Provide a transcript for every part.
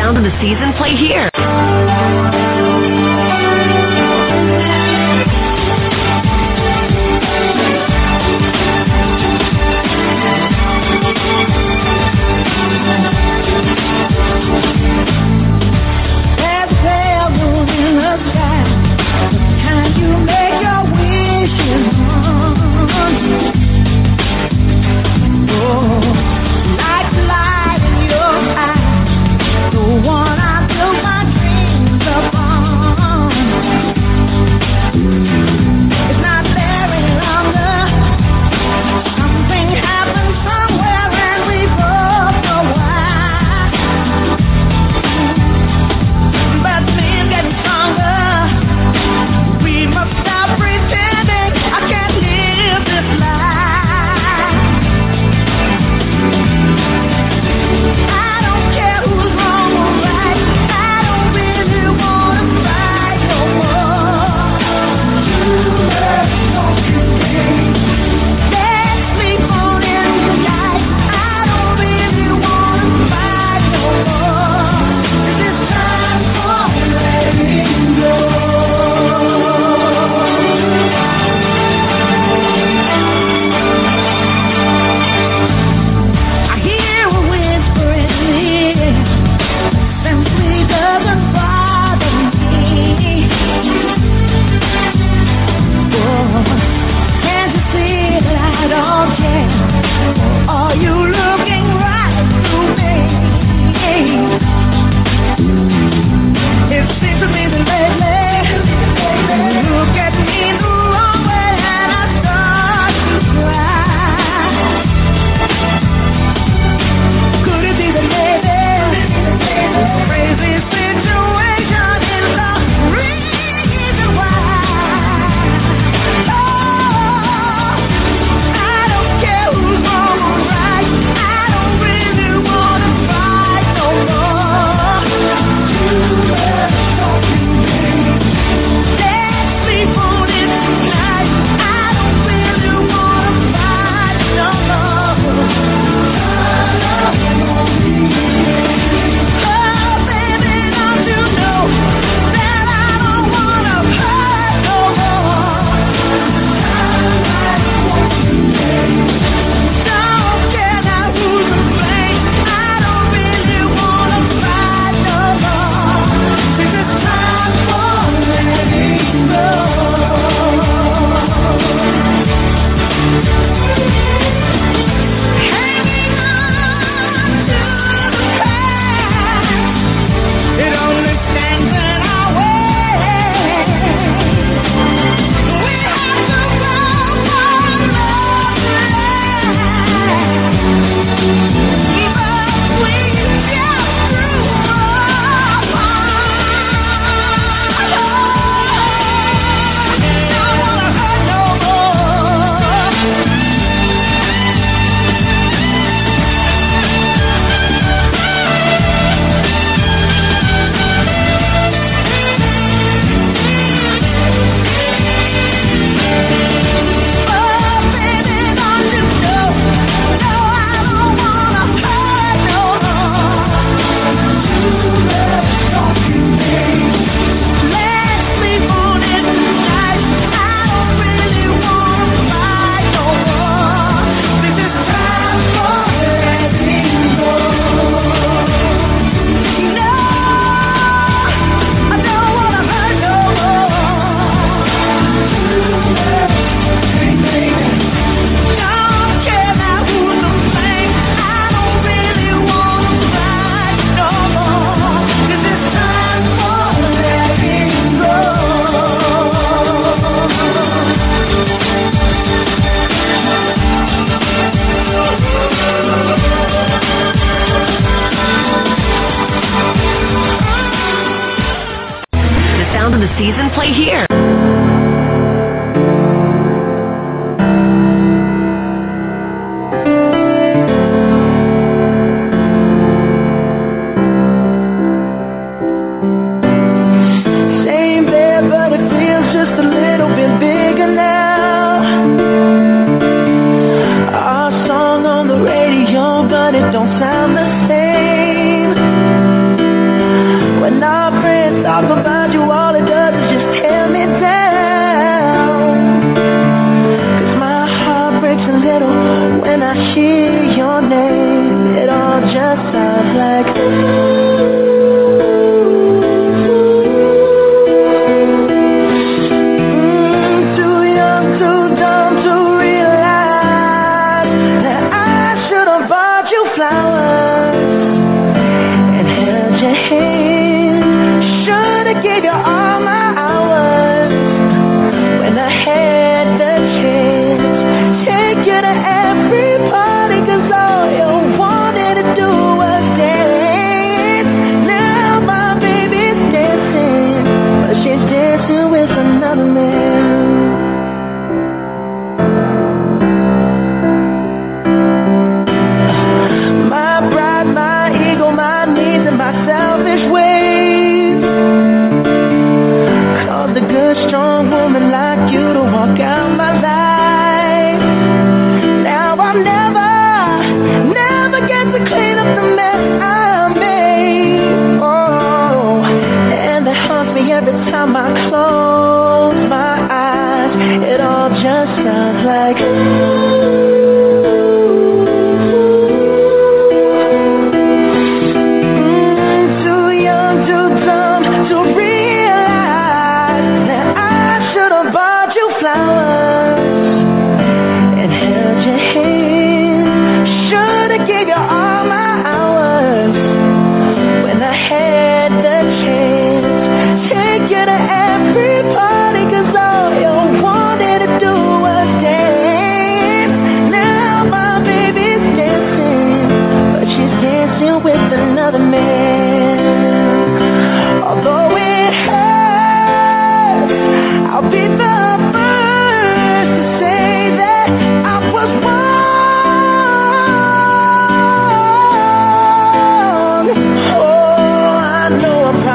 sound of the season play here. season play here. Same bed, but it feels just a little bit bigger now. Our song on the radio, but it don't sound the same.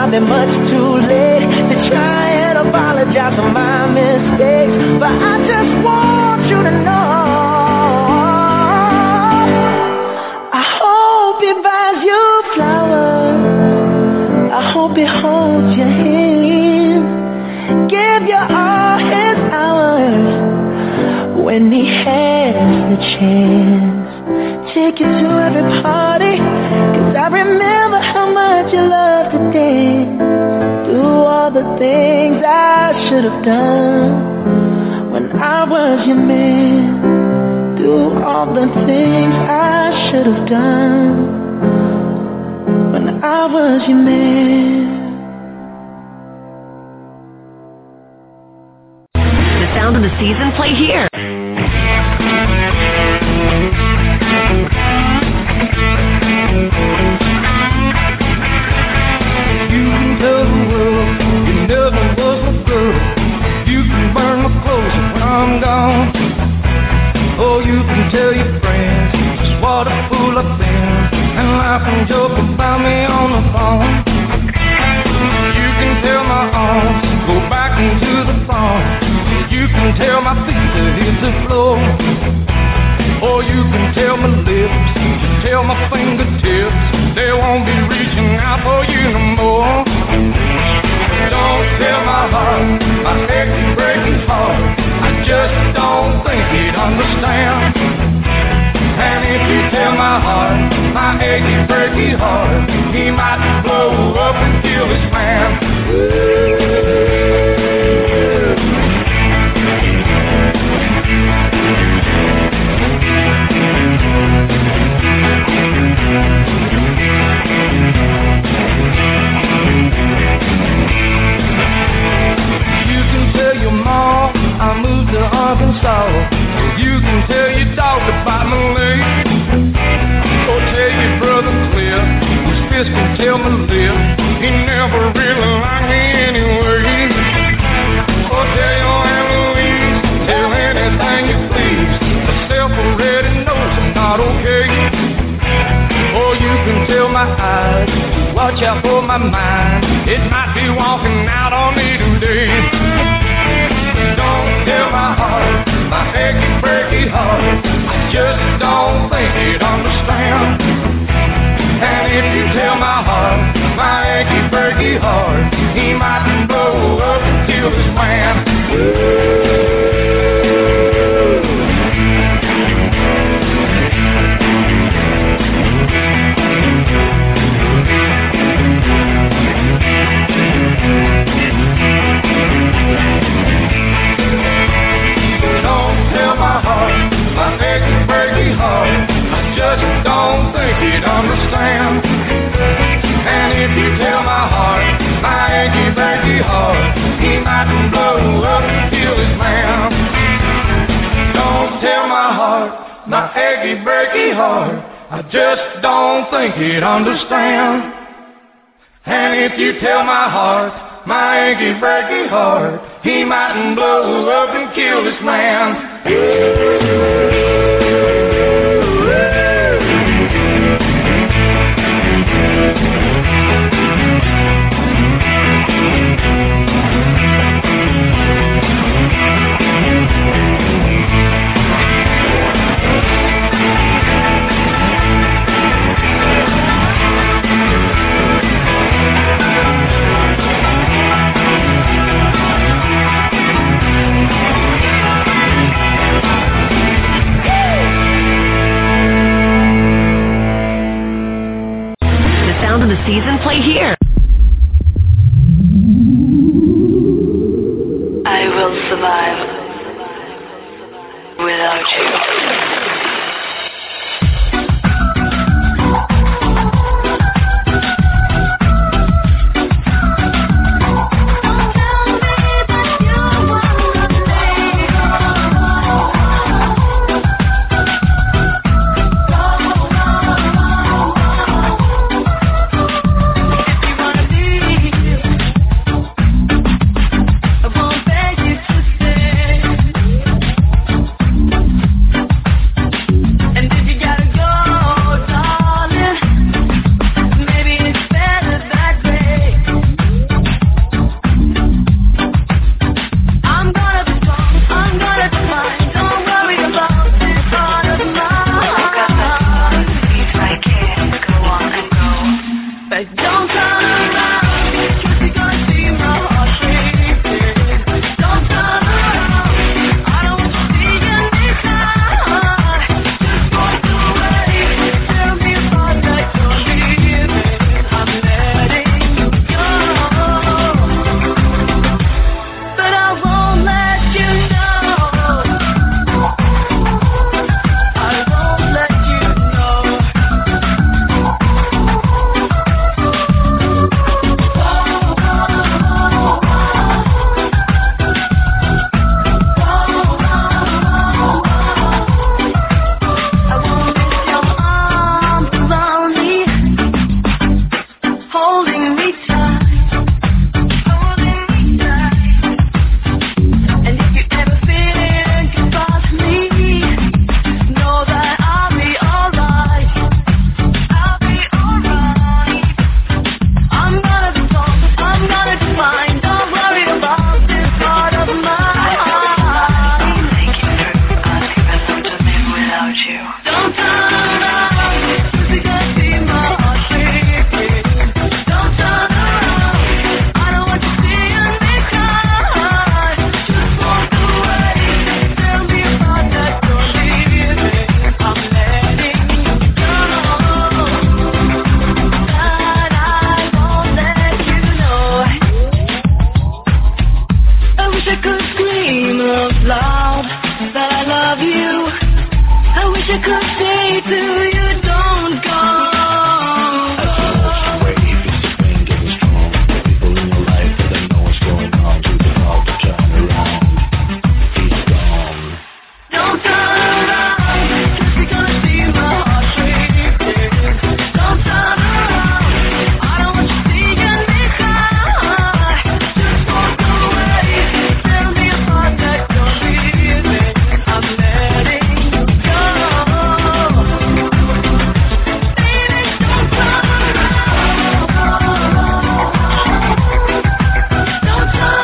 might be much too late to try and apologize for my mistakes, but I just want you to know I hope he buys you flowers, I hope he holds your hand, give you all his hours when he has the chance. Take you to every party, 'cause I remember how much you loved to dance. Do all the things I should have done when I was your man. Do all the things I should have done when I was your man. The sound of the season play here. You can tell the world you never was my girl. You can burn my clothes when I'm gone. Oh, you can tell your friends just what a fool I've been, and laugh and joke about me on the phone. You can tell my arms go back into the farm. You can tell my feet to hit the floor. Or you can tell my lips, tell my fingertips, they won't be reaching out for you no more. Don't tell my heart, my achy, breaking heart, I just don't think he'd understand. And if you tell my heart, my achy, breaky heart, he might blow up and kill this man. You can tell your mom I moved to Arkansas. You can tell your dog about my leg. Or tell your brother Cliff, his fist can tell my lip, he never really liked me anyway. Or tell your Aunt Louise, tell anything you please, myself already knows I'm not okay. Or you can tell my eyes, watch out for my mind, it might be walking out on me today. Don't tell my heart, my achy, breaky heart, I just don't think he'd understand. And if you tell my heart, my achy, breaky heart, he might blow up and kill this man. Don't tell my heart, my achy, breaky heart, I just don't think he'd understand. And if you tell my heart, my achy, breaky heart, he might blow up and kill this man. Don't tell my heart, my achy, breaky heart, I just don't think he'd understand. And if you tell my heart, my achy, breaky heart, he mightn't blow up and kill this man. The season play here. I will survive without you. Don't turn around, 'cause you're gonna see my heart breaking. Don't turn around, I don't want you seeing me cry. Just walk away, tell me about that you're leaving. I'm letting you go, but I won't let you know. I won't let you know. I won't miss your arms around me, holding me tight, holding me tight. And if you ever think about me, know that I'll be alright. I'll be alright. I'm gonna be strong, I'm gonna be fine. Don't worry about this part of mine. Don't turn around, 'cause you're gonna see my heart breaking. Don't turn around, I don't want you seeing me cry. Just walk away, tell me about that you're leaving. I'm letting you go, and I won't let you know. I wish I could scream out loud that I love you. I wish I could say to you, don't go. Don't turn around, 'cause you're gonna see my heart breaking. Don't turn around, I don't want you seeing me cry. Just walk away, tell me about that you're leaving. I'm letting you go. Baby, don't turn around. Don't turn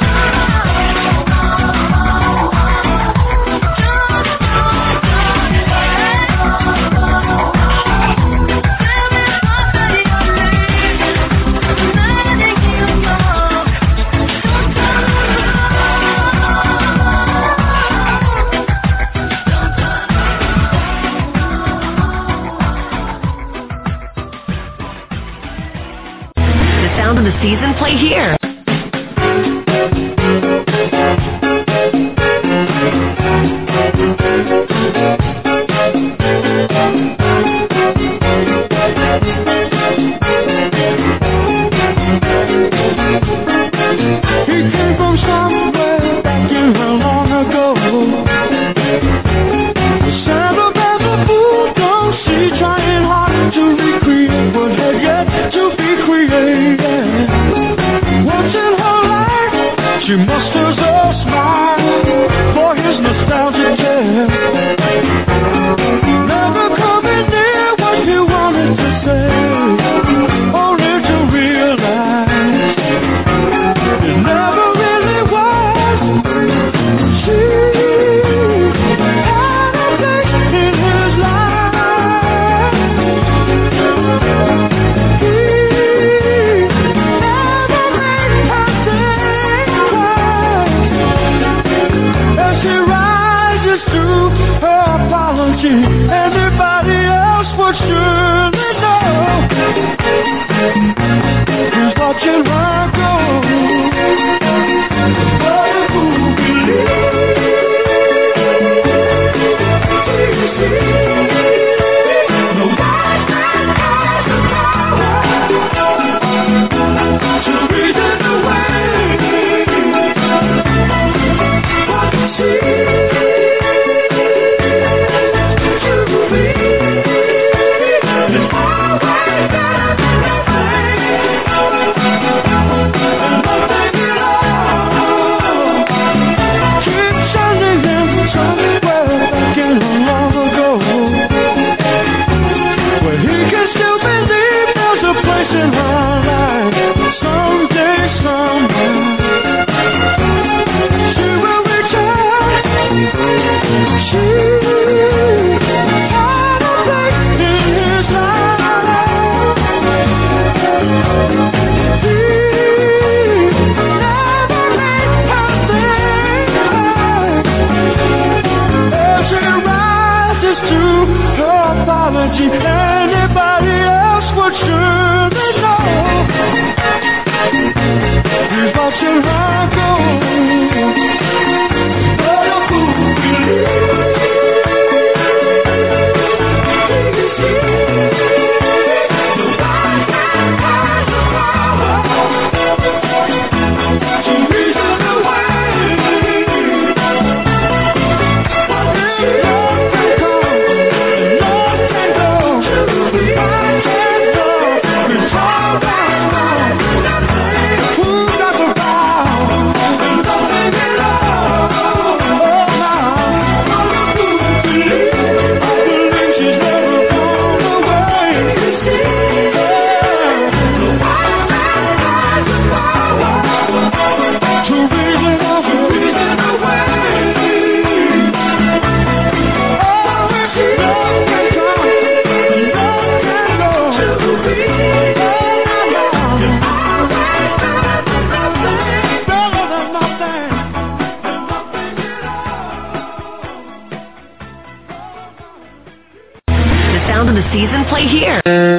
The sound of the season play here. He came from somewhere back in how long ago. The sound of every bulldog, she trying hard to recreate what had yet to be created. What season play here.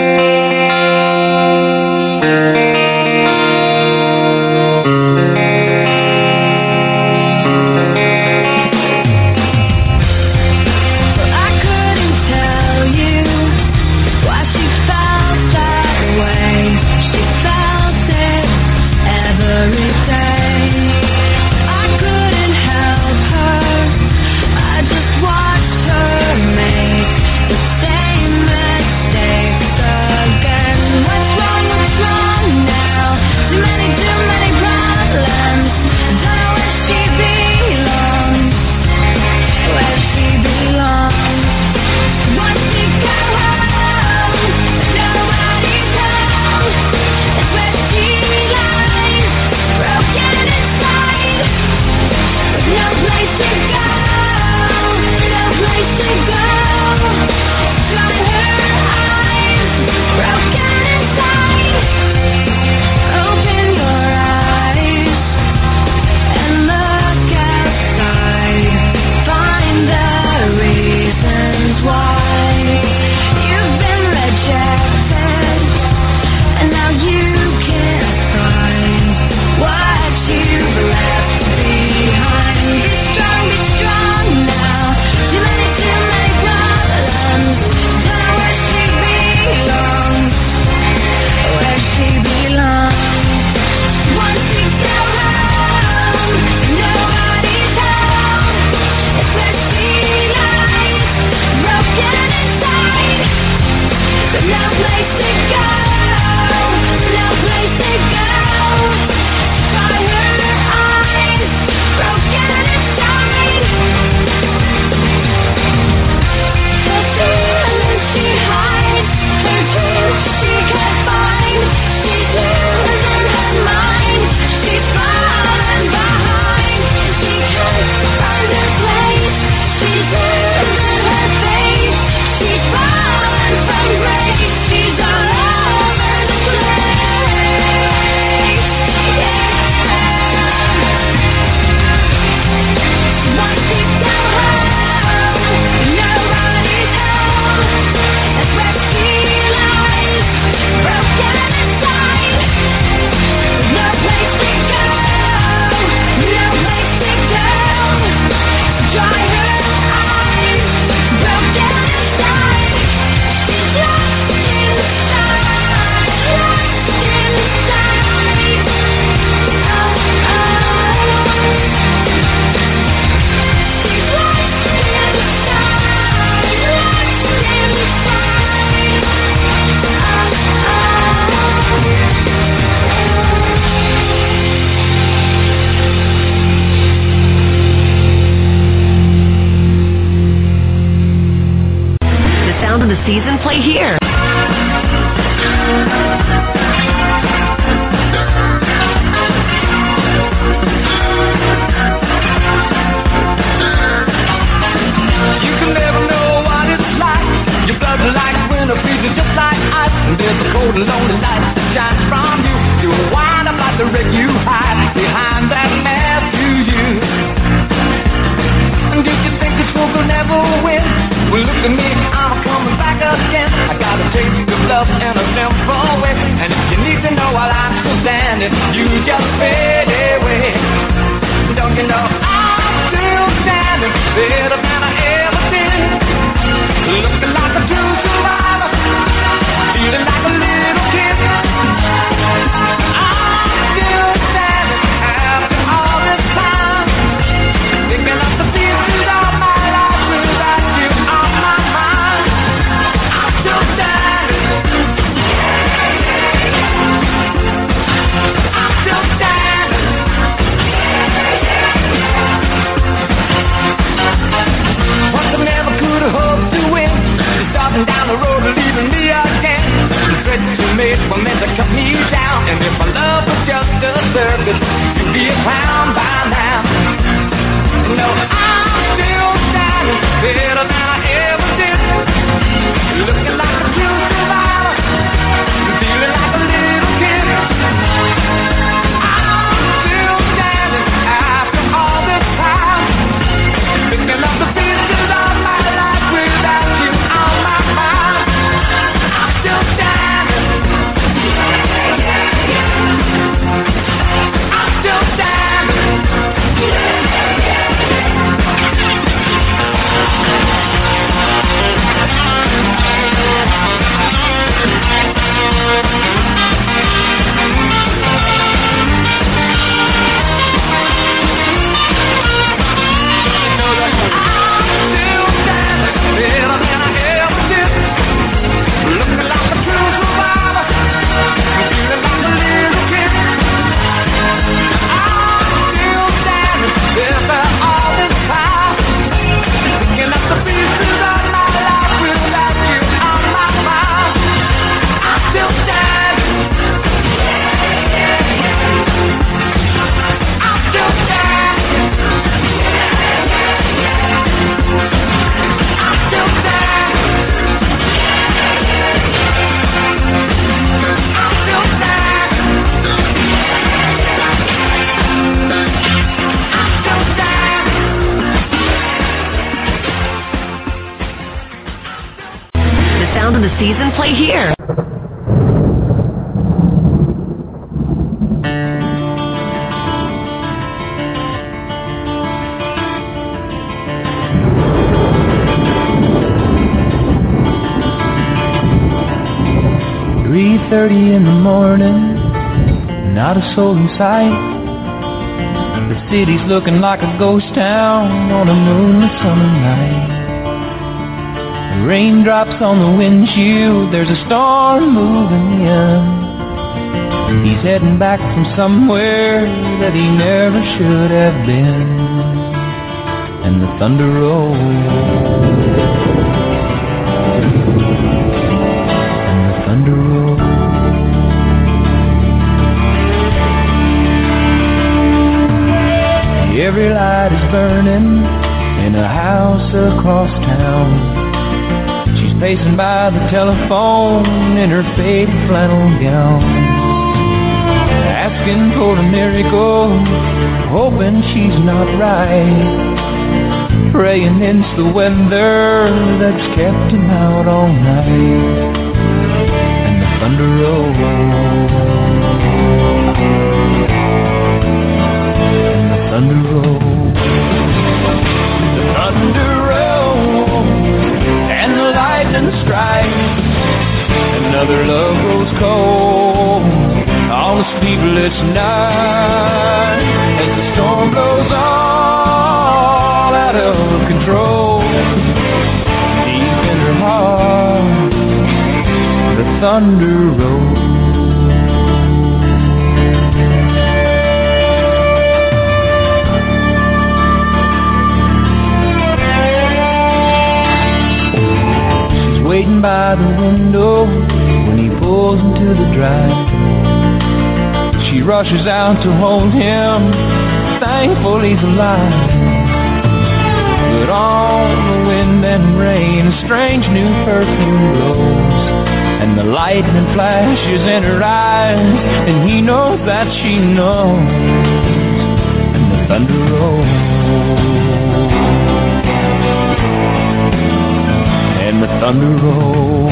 Season play here. There's a cold and lonely light that shines from you. You wind up like the wreck you hide behind that mask you use. And if you think this fool will never win, well look at me, I'm coming back again. I got a taste of love in a simple way. And if you need to know while I'm still standing, you just fade away. Don't you know I'm still standing better than I ever did. Looking like a true survivor, feeling like a little kid. I'm still standing after all this time, picking up the pieces of my life without you on my mind. I'm still standing. I'm still standing. What I never could have hoped to win, starting down the road leaving me again. The threats you made were meant to cut me down, and if my love was just a circus, you'd be a clown by now. No, I'm still standing better than I ever did. Looking like a true survivor, feeling like a little kid. I'm still standing after all this time, picking up the pieces of my life without you on my mind. play here. "3:30 in the morning, not a soul in sight. The city's looking like a ghost town on a moonless summer night. Raindrops on the windshield, there's a storm moving in. He's heading back from somewhere that he never should have been. And the thunder rolls, and the thunder rolls. Every light is burning in a house across town. She's pacing by the telephone in her faded flannel gown, asking for a miracle, hoping she's not right, praying it's the weather that's kept him out all night. And the thunder rolls, and the thunder rolls, the thunder rolls, and the lightning strikes. Another love grows cold on a sleepless night as the storm blows all out of control. Deep in her heart, the thunder rolls. She's waiting by the window when he pulls into the drive. She rushes out to hold him, thankful he's alive. But on the wind and rain, a strange new perfume blows, and the lightning flashes in her eyes, and he knows that she knows. And the thunder rolls, and the thunder rolls.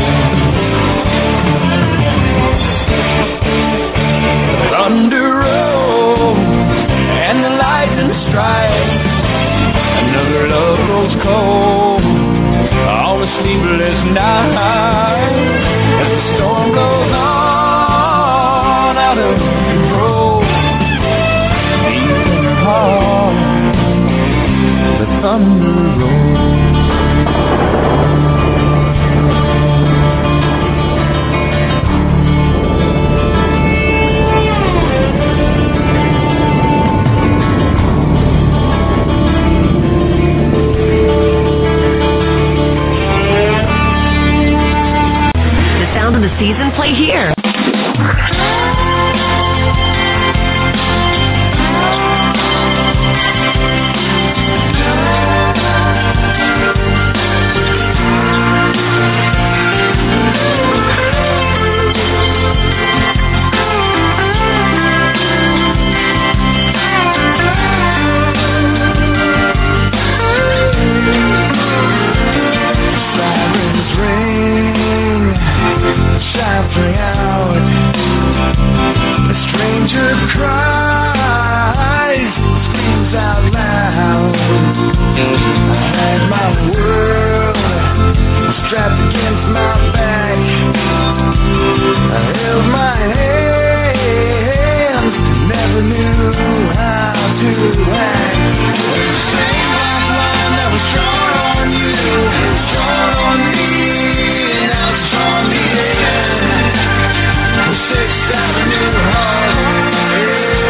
Thunder rolls, and the lightning strikes. Another love grows cold on a sleepless night as the storm blows on out of control. Deep in her heart, the thunder rolls. Sound of the season play here. Shouting out, a stranger cries, screams out loud. I had my world strapped against my back. I held my hand, never knew how to act. The same lifeline that was drawn on you was drawn on me, and now it's drawn me in. Sixth Avenue Highway.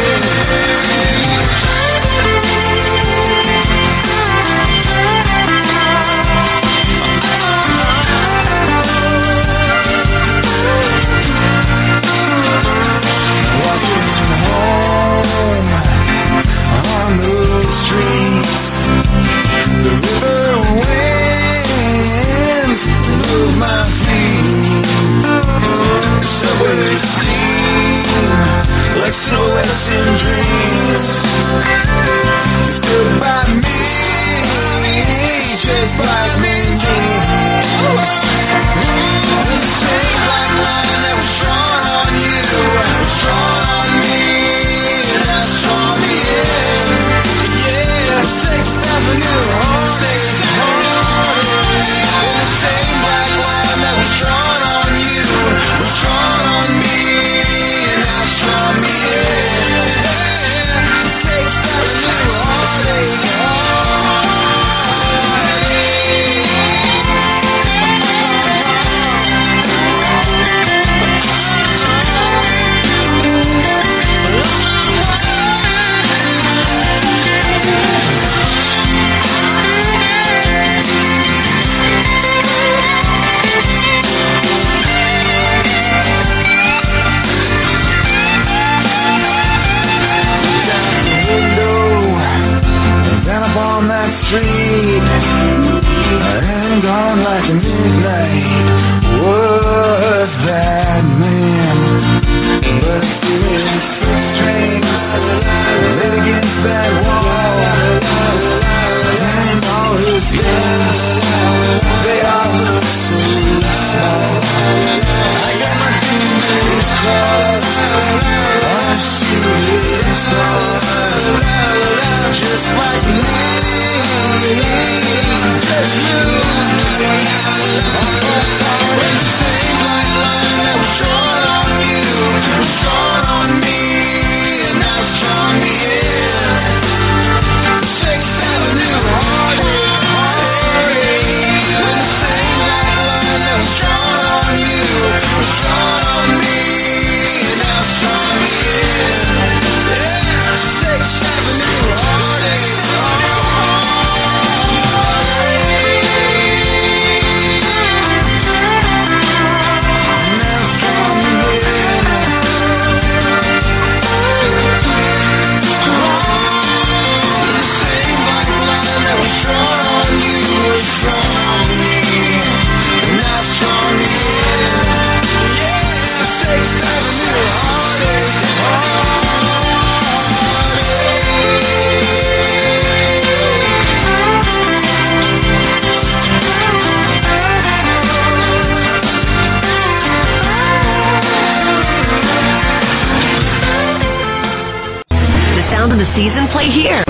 season play here.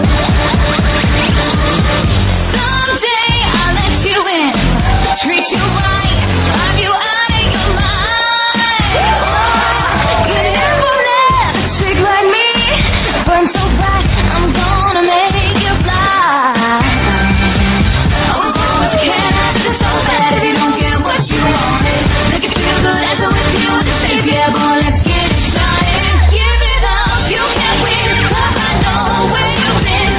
Someday I'll let you in, treat you right, drive you out of your mind. You never let a chick like me burn so bright, I'm gonna make you fly. Oh, can I just so bad if you don't get what you wanted? Make it feel good as with you to save you, boy, let's get it started. Give it up, you can't win, 'cause I know where you've been.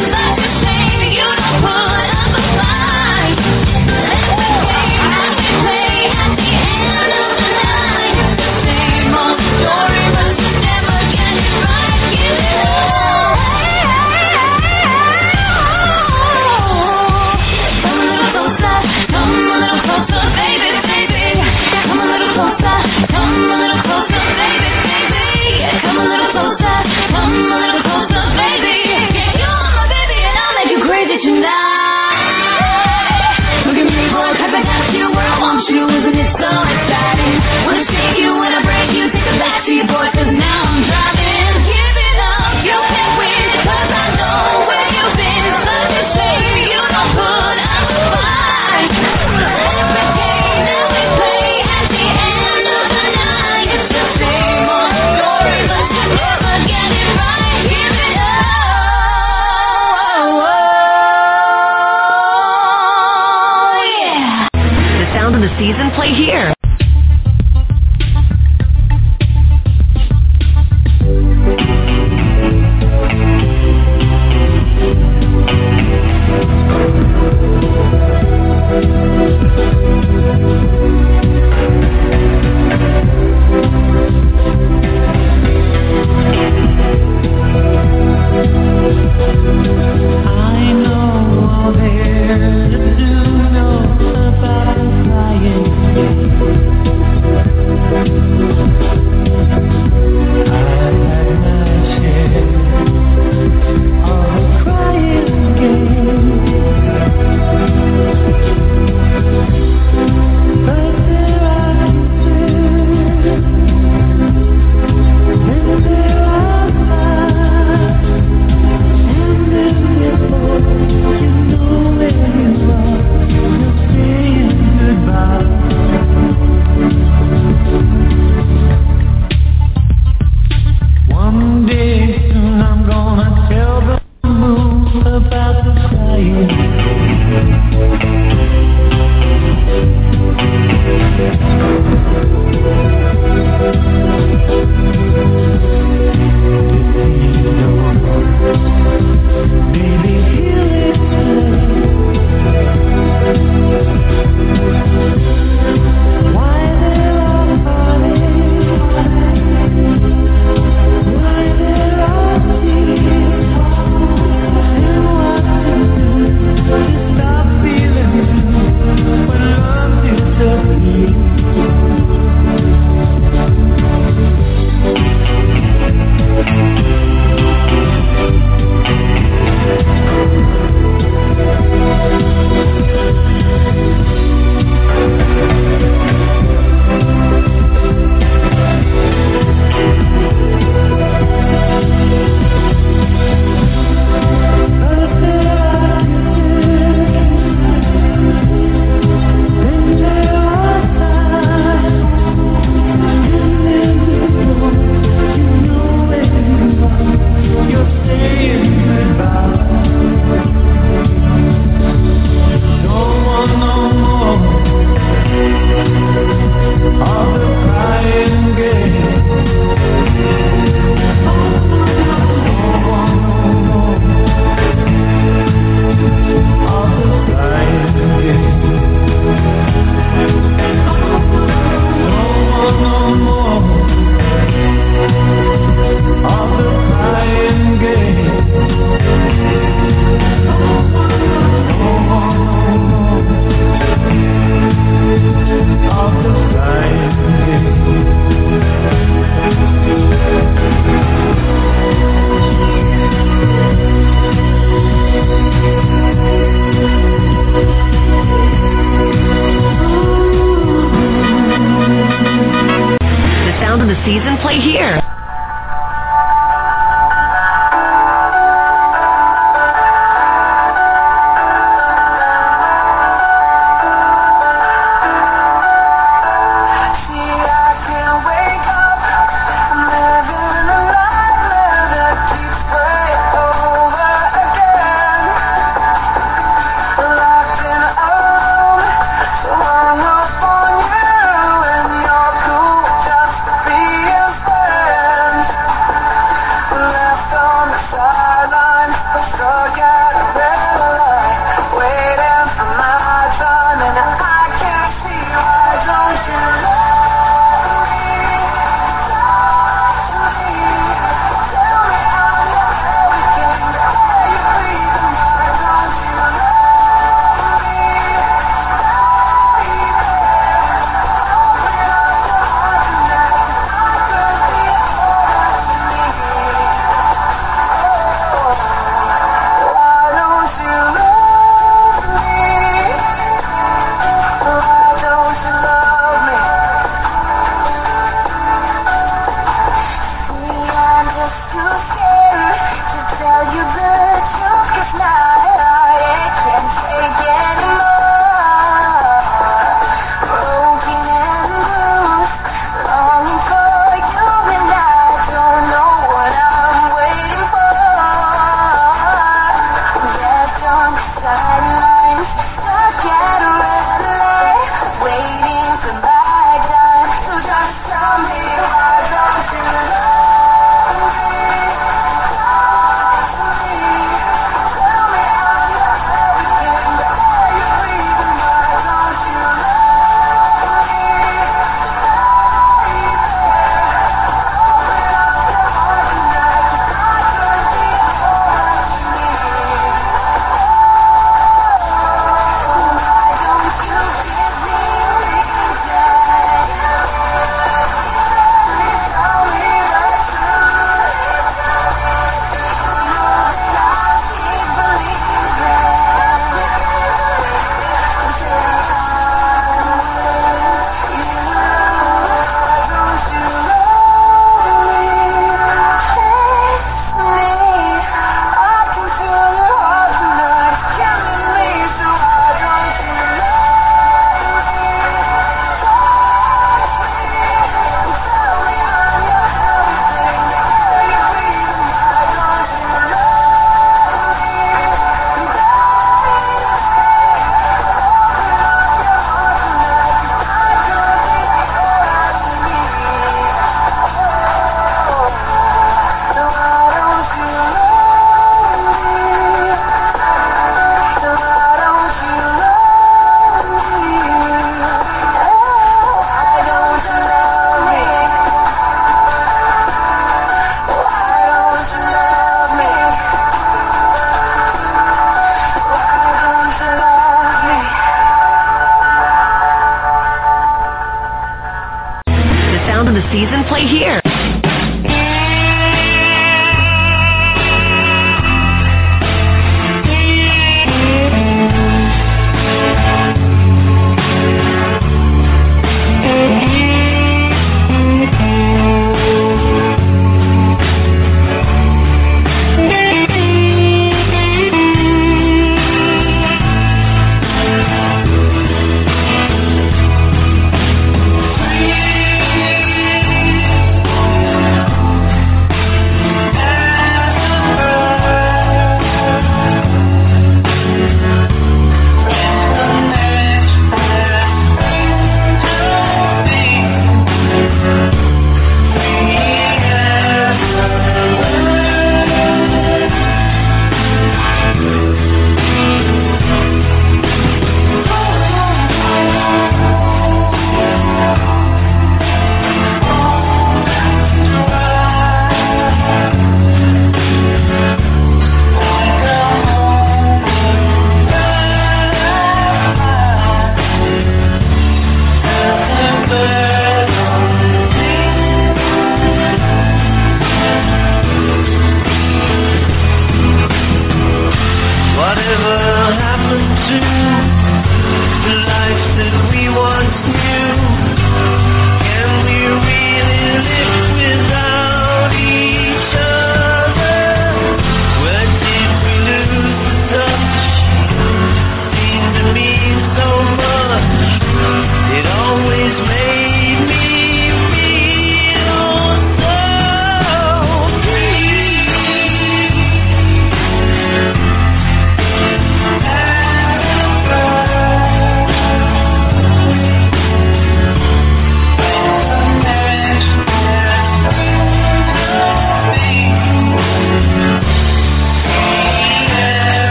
Tell me why don't you love me?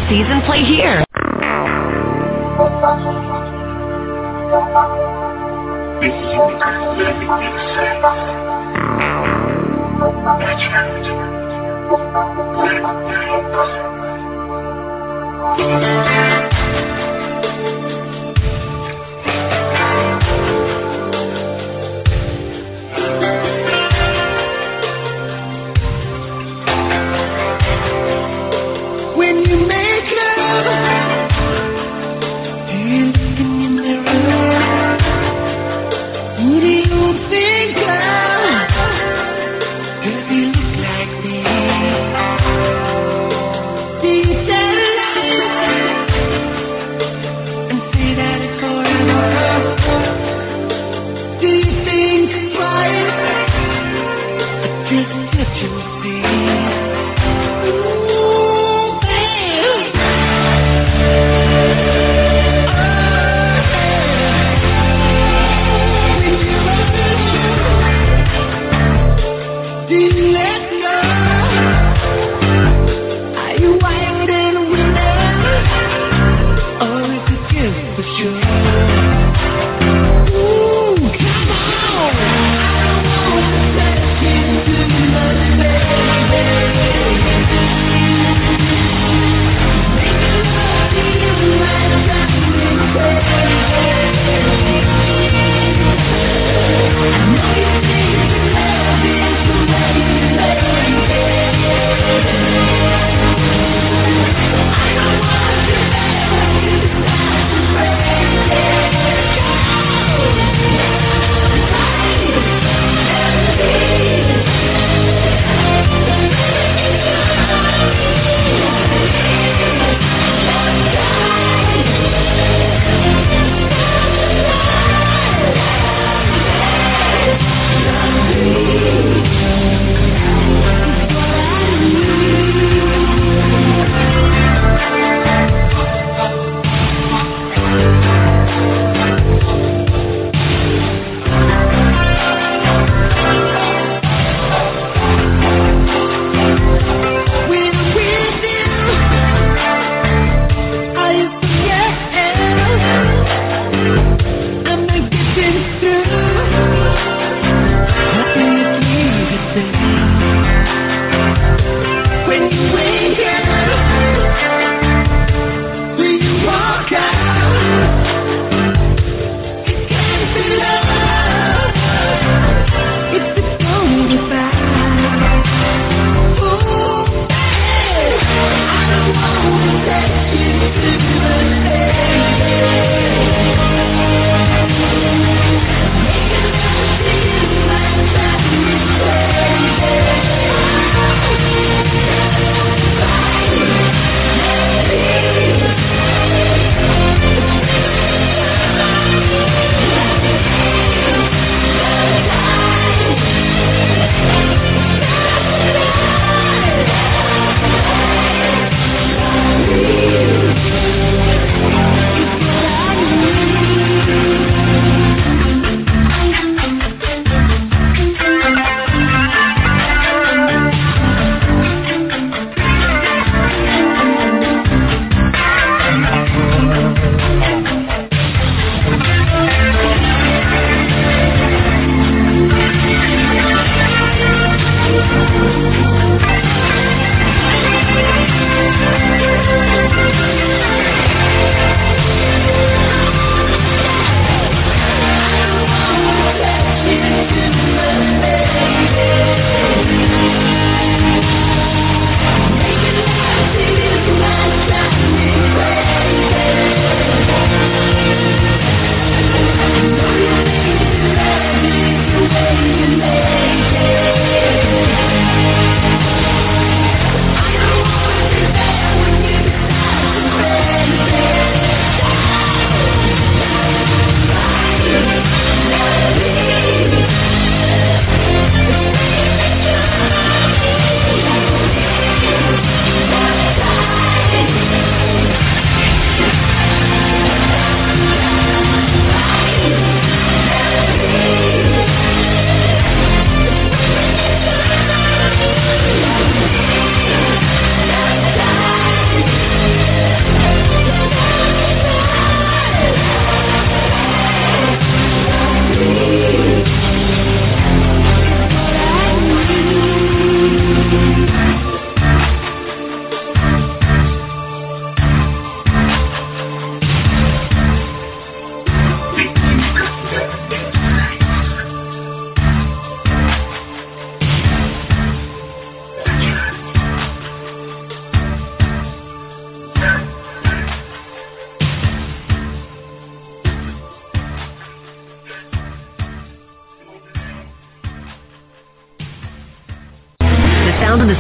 season play here. When you make love, do you look in your mirror? Who do you think of? Does he look like me? Do you tell a lie and say that it's forever? Do you think twice? Or just touch and see? Ooh, babe.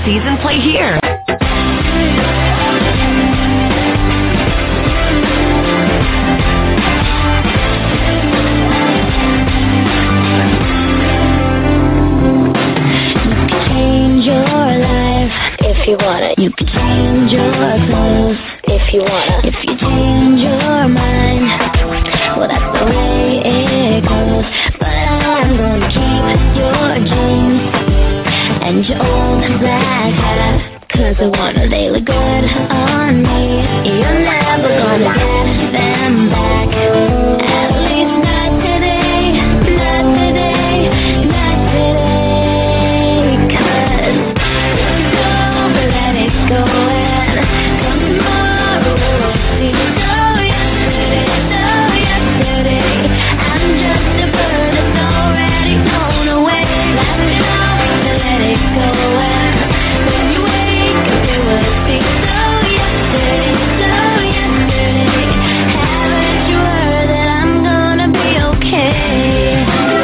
Season play here. You wanna, you could change your clothes if you wanna. If you change your mind, well that's the way it goes. But I'm gonna keep your jeans and your old black hat, 'cause I wanna, they look good on me. You're never gonna get them back. At least not today, not today, not today. 'Cause let it go and come tomorrow we'll see. So yesterday, I'm just a bird that's already flown away. Laugh it off, let it go and when you wake up you will see. So yesterday, haven't you heard that I'm gonna be okay?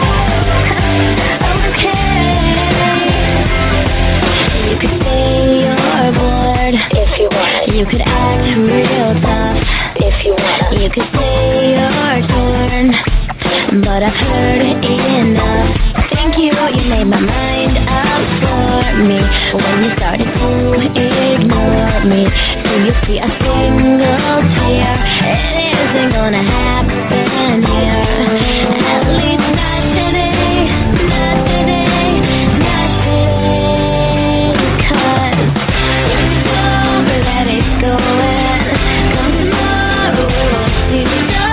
Okay. You could say you're bored if you want. You could act real tough if you want. You could say you're torn, but I've heard enough. Thank you, you made my mind up for me when you started to ignore me. So you see a single tear, it isn't gonna happen here. At least not today, not today, not today. 'Cause let it go and come tomorrow we'll see. So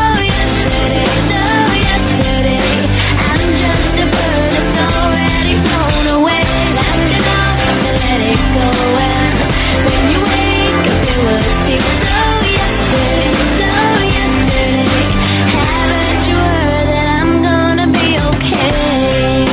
yesterday, I'm just a bird that's already flown away. Laugh it off, let it go and when you wake up you will see. So yesterday, haven't you heard that I'm gonna be okay?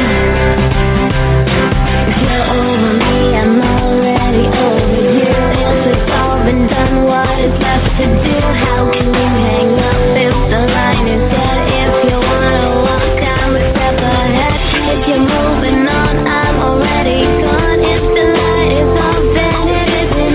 If you're over me, I'm already over you. If it's all been done, what is left to do? How can you hang up if the line is dead? If you wanna walk, I'm a step ahead. If you're moving on, I'm already gone. If the light is off, then it isn't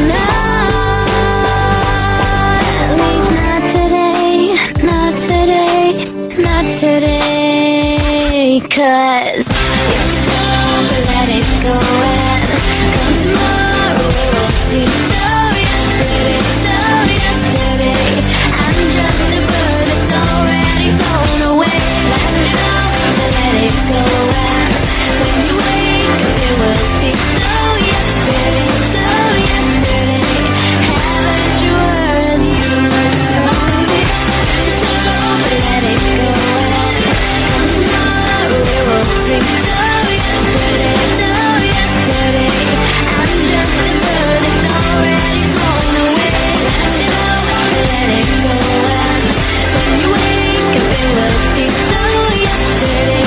on. At least not today, not today, not today. 'Cause let it go and come tomorrow we'll see. So yesterday, I'm just a bird that's already flown away. Laugh it off, let it go and when you wake up you will see. So yesterday, haven't you heard? Let it go and come tomorrow we will see. So yesterday, I'm just a bird that's already flown away. Laugh it off, let it go and when you wake up you will see. So yesterday,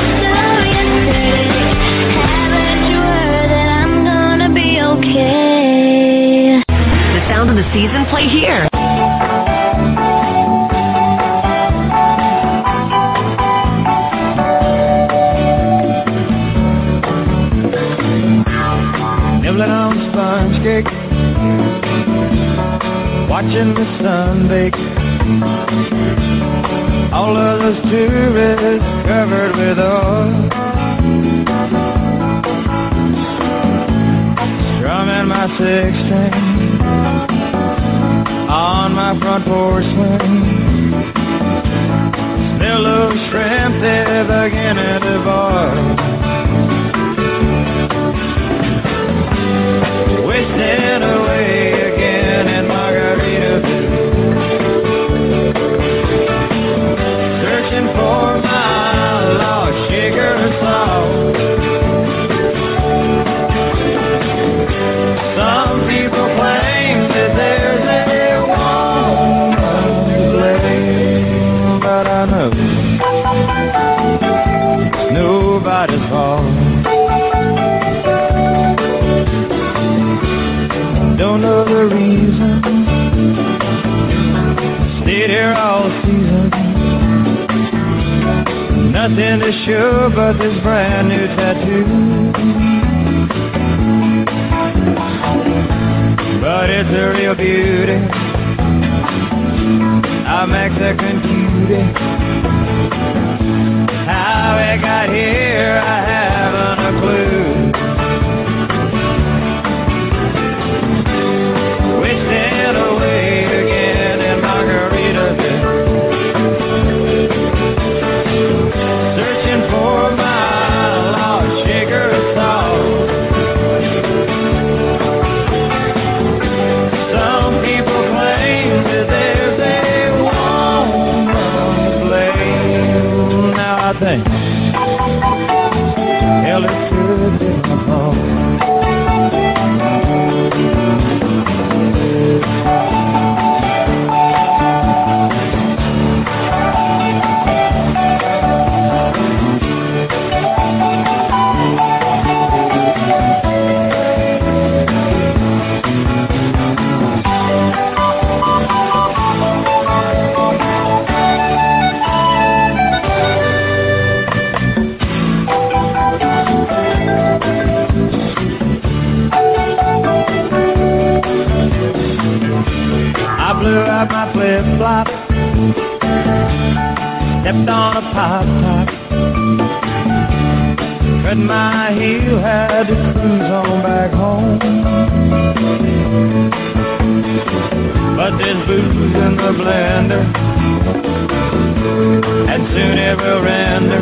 haven't you heard that I'm gonna be okay? The Sound of the Season play here. Nibbling on sponge cake, watching the sun bake. All of those tourists covered with oil, strumming my six string on my front porch swing. Smell those shrimp, they're beginning to boil. Wasting away again in Margaritaville, searching for my lost sugar salt. Some people claim that there's anyone to blame, but I know it's nobody's fault. Don't know the reason, stayed here all season. Nothing to show but this brand new tattoo. it's a real beauty, a Mexican cutie. How it got here, I haven't a clue. Wasting away again in Margaritaville, searching for my lost sugar salt. Some people claim that there's a woman to blame. Now I think, hell, it could be my fault. Blew out my flip-flop, stepped on a pop-top, cut my heel, had to cruise on back home. But there's booze in the blender, and soon it will render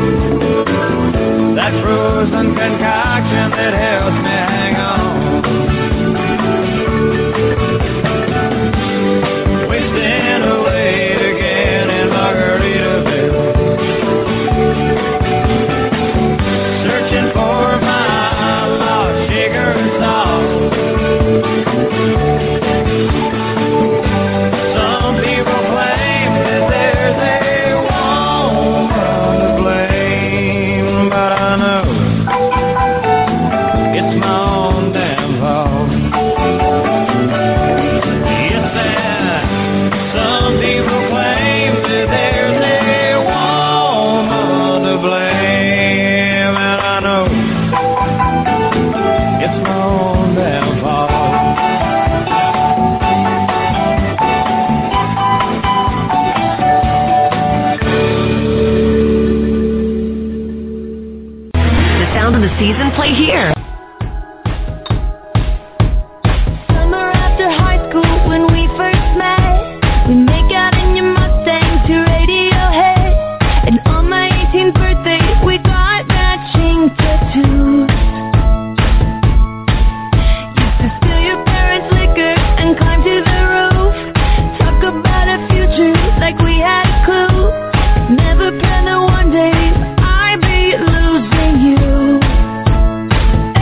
that frozen concoction that helps me hang on. Wasting away again in Margaritaville, searching for my lost sugar and salt. Some people claim that there's a woman to blame, but I know it's my own damn fault. Yes, some people claim that there's a woman to blame, and I know it's my own damn fault. The sound of the season play here. Summer after high school when we first met, we make out in your Mustang to Radiohead. And on my 18th birthday, we got matching tattoos. Used to steal your parents' liquor and climb to the roof. Talk about a future like we had a clue. Never planned that one day I'd be losing you.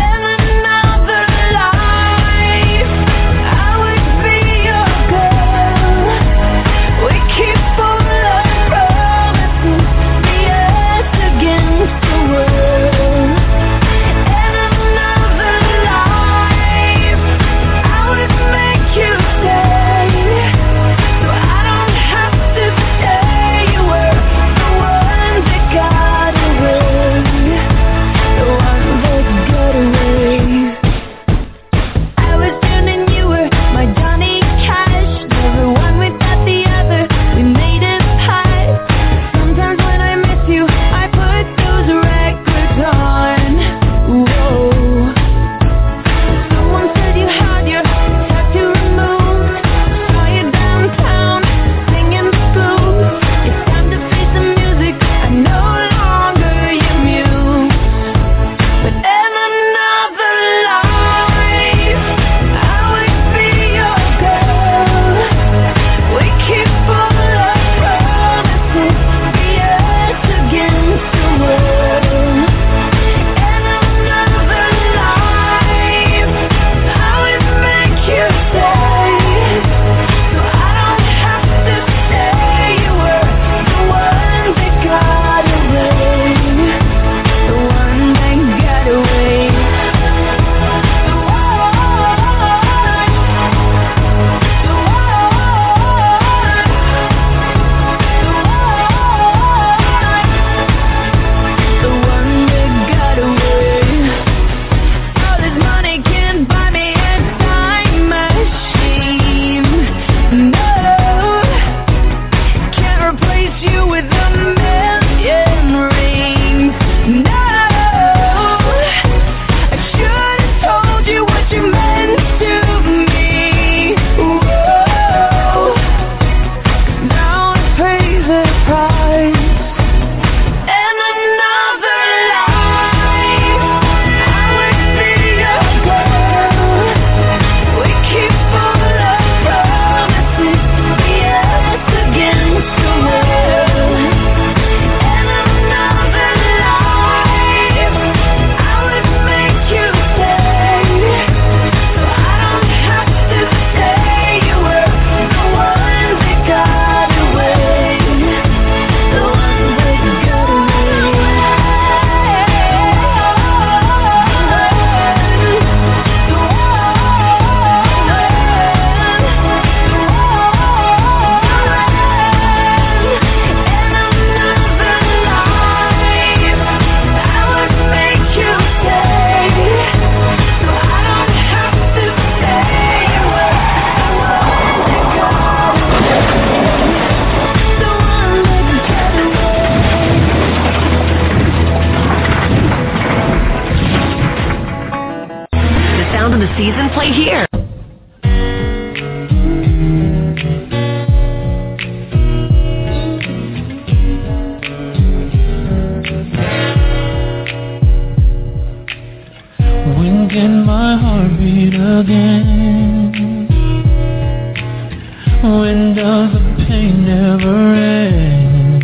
When does the pain never end?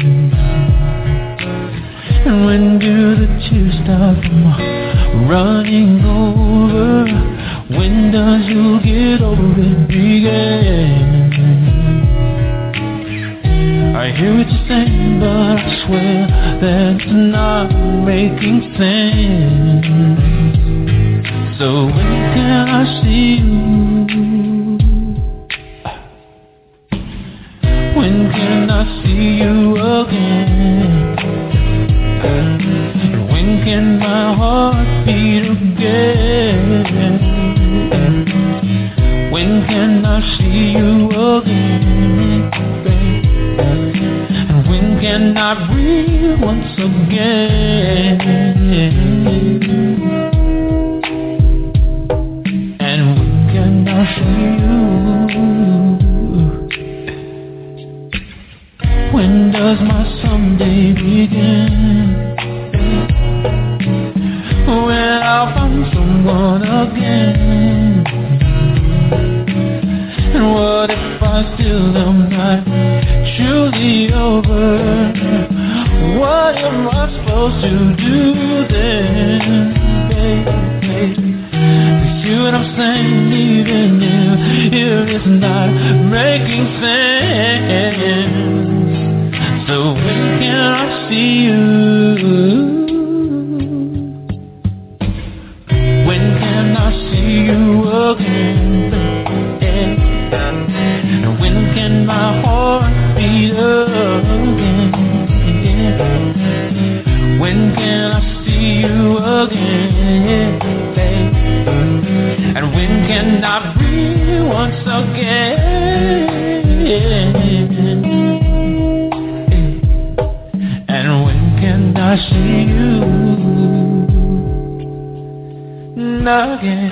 And when do the tears stop from running over? When does you get over it begin? I hear what you're saying, but I swear that it's not making sense. So when can I see you? When can I see you again? When can my heart beat again? When can I see you again? And when can I breathe once again? And when can I see you? When does my someday begin? When I'll find someone again. And what if I still am not truly over? What am I supposed to do then, baby? You see what I'm saying? Even if it's not making sense. So when can I see you? When can I see you again? And when can my heart beat again? When can I see you again? And when can I breathe once again? And when can I see you again?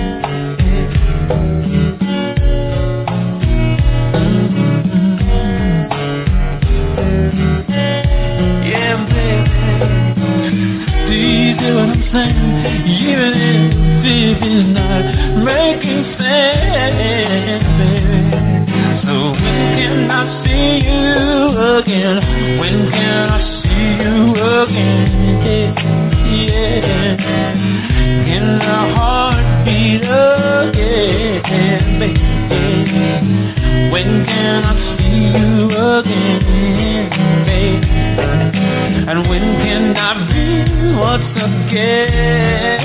Yeah, baby. Do you see what I'm saying? Even if it's not making sense, baby. So when can I see you again? When can I see you again? Yeah. Can our heart beat again, baby? When can I see you again, baby? And when can I be once again?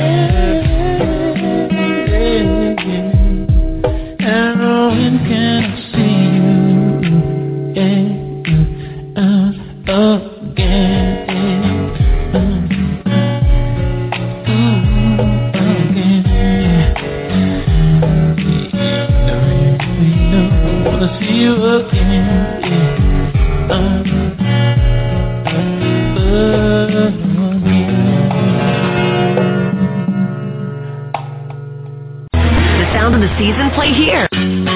And when can I see you again? See you again. The sound of the season play here.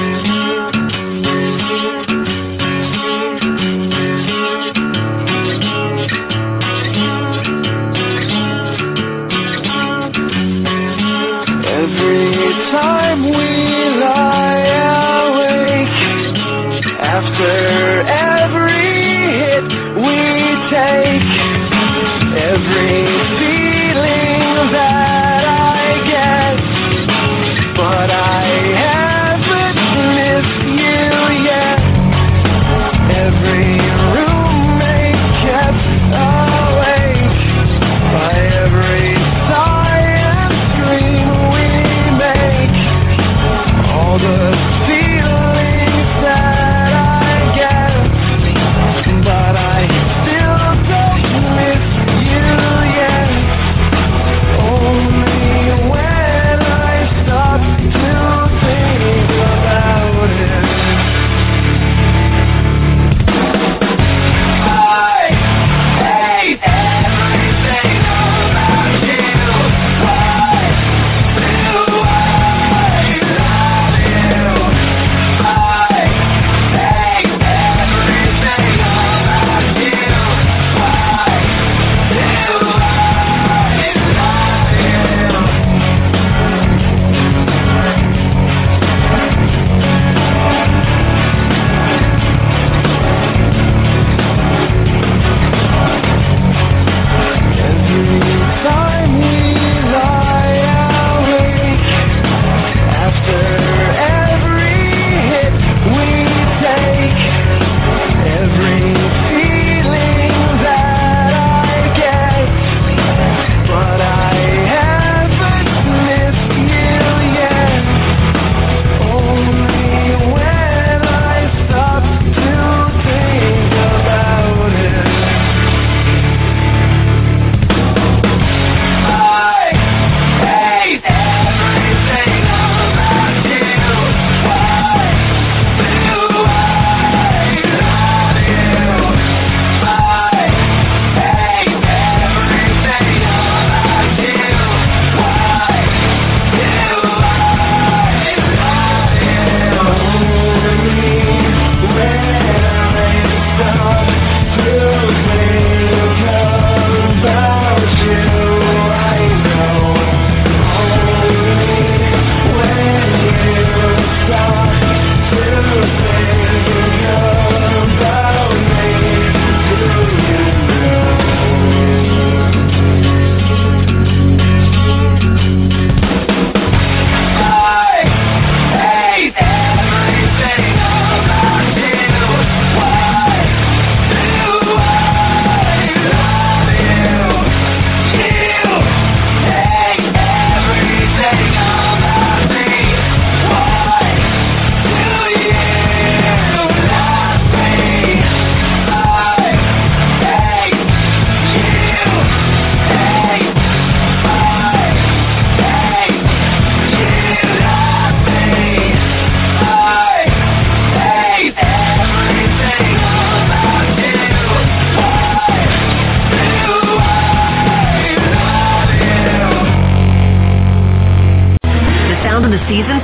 Every time we lie awake, after every hit we take, every feeling that I get, but I haven't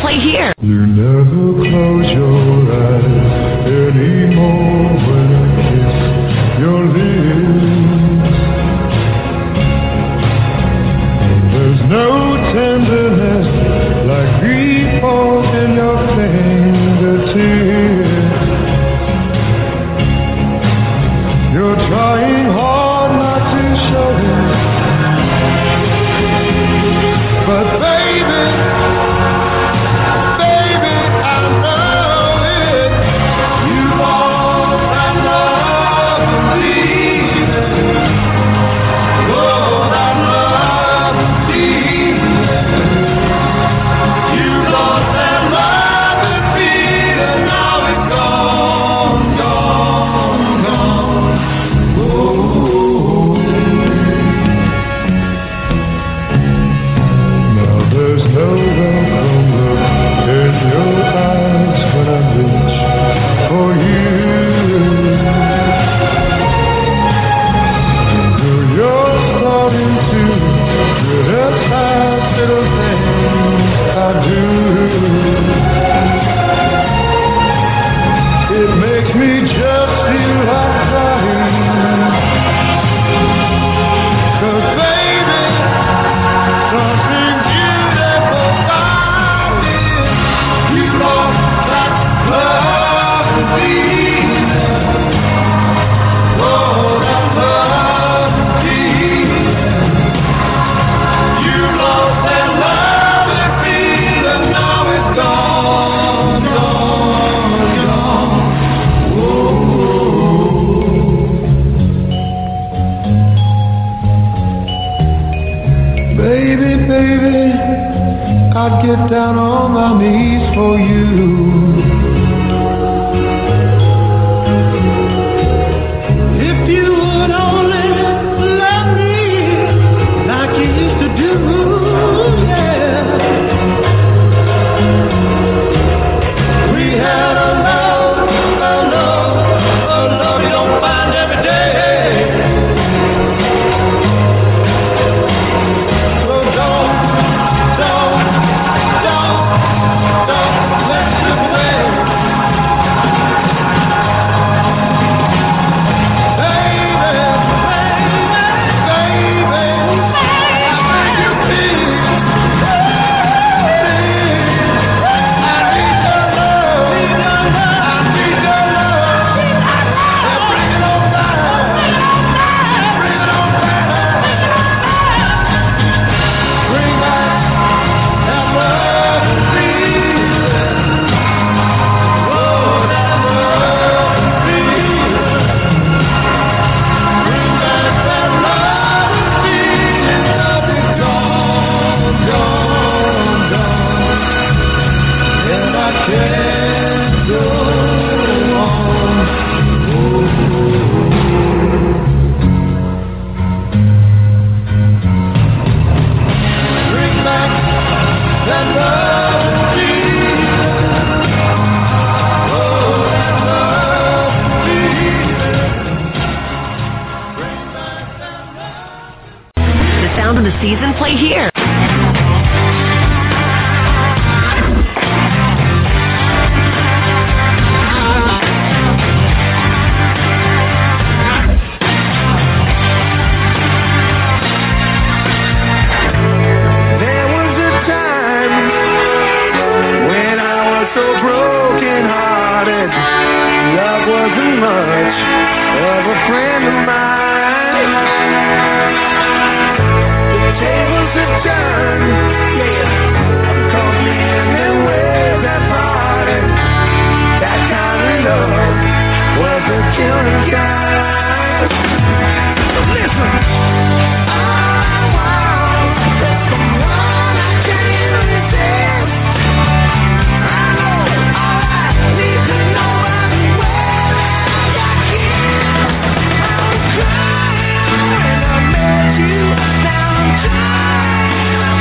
play here. You never close your eyes anymore when I kiss your lips. There's no tenderness like grief in your fingertips. You're trying hard not to show it, but baby, I know it. You lost that love and leaving. Oh, that love and leaving. You lost that love and feeling. Now it's gone, gone, gone. Oh. Now there's no welcome look in your eyes when I reach for you. You're starting to criticize little things I do. It makes me just feel like crying. 'Cause baby, something beautiful about it. You lost that love and feeling. Oh, that love and feeling. You lost that love and feeling. Now it's gone, gone, gone. Baby, I'd get down on my knees for you. If you would only love me like you used to do, yeah. We had a love you don't find every day. So don't let it slip away. Baby, how do you feel? I need your love. I need your love. Yeah, bring it on down. Bring it on down. Bring back that love and feeling. Oh, that love and feeling. Bring back that love and feeling. Love is gone, gone, gone. And I can't go on. Bring back that love and feeling. Oh, that love and feeling. Bring back that love. The sound of the season play here. There was a time when I was so broken-hearted. Love wasn't much of a friend of mine. The tables have turned, yeah. Caught me in their ways that parted. That kind of love was a killing kind. Listen. Crying when I met you, now I'm trying.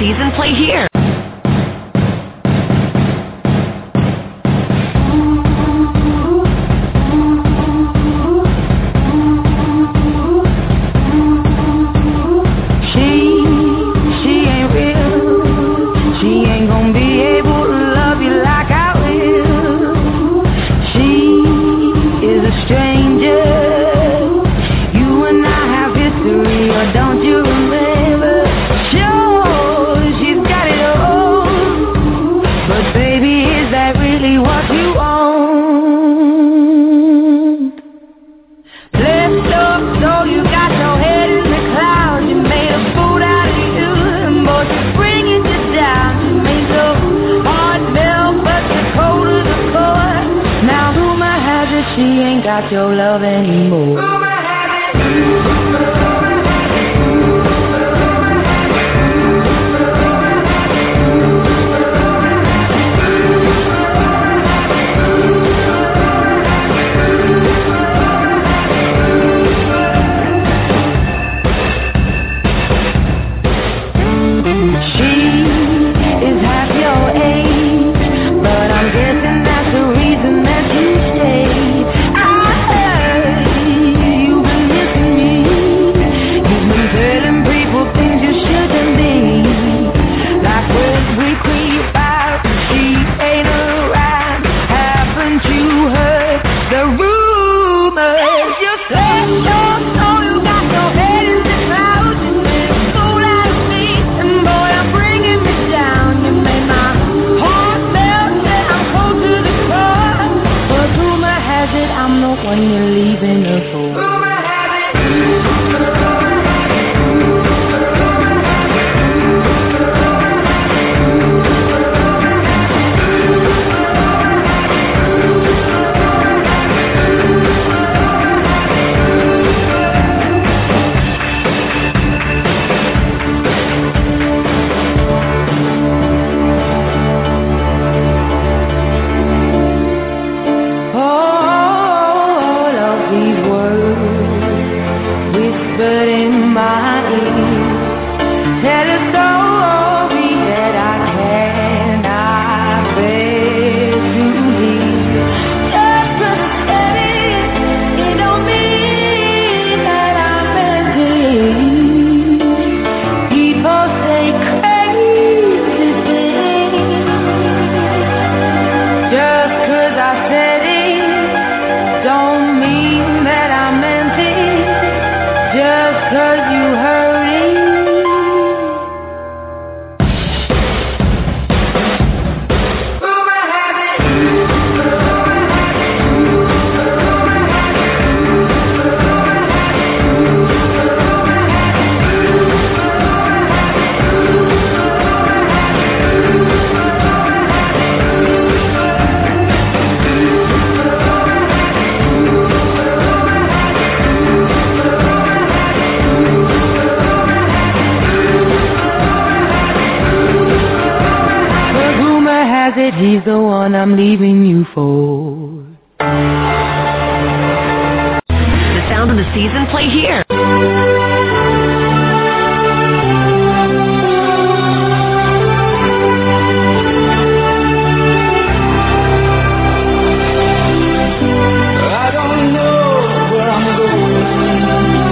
season play here. Got your love anymore. He's the one I'm leaving you for. The sound of the season play here. I don't know where I'm going,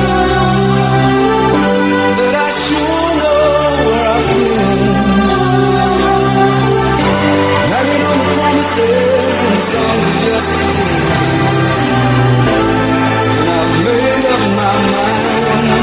but I sure know where I've been. I've made up my mind.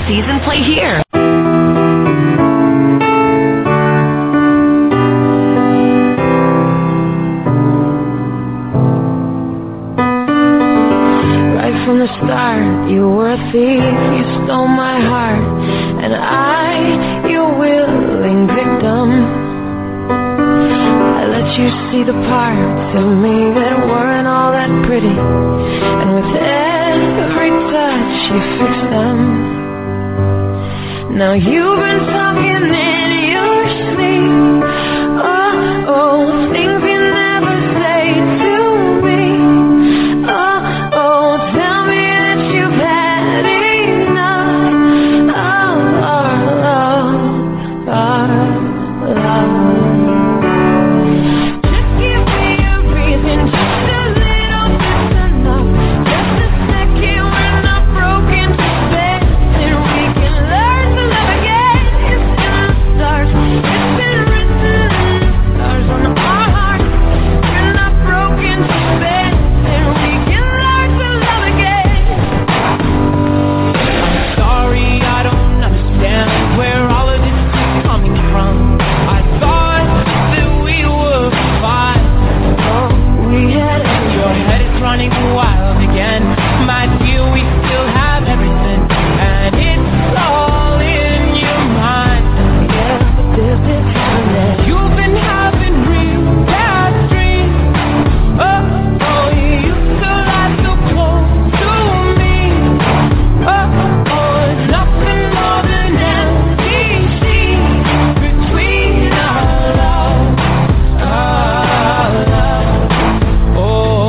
season play here. Right from the start, you were a thief, you stole my heart, and I, your willing victim. I let you see the parts of me that weren't all that pretty, and with every touch you fixed them. Now you've been talking in your sleep, oh, things you never say to me. Oh, tell me that you've had enough of our love, our love. Running wild again, my dear, we still have everything, and it's all in your mind. Yeah, but there's this happiness. You've been having real bad dreams. Oh, you used to lie so close to me. Oh, nothing more than empty sheets between our love, our love. Oh,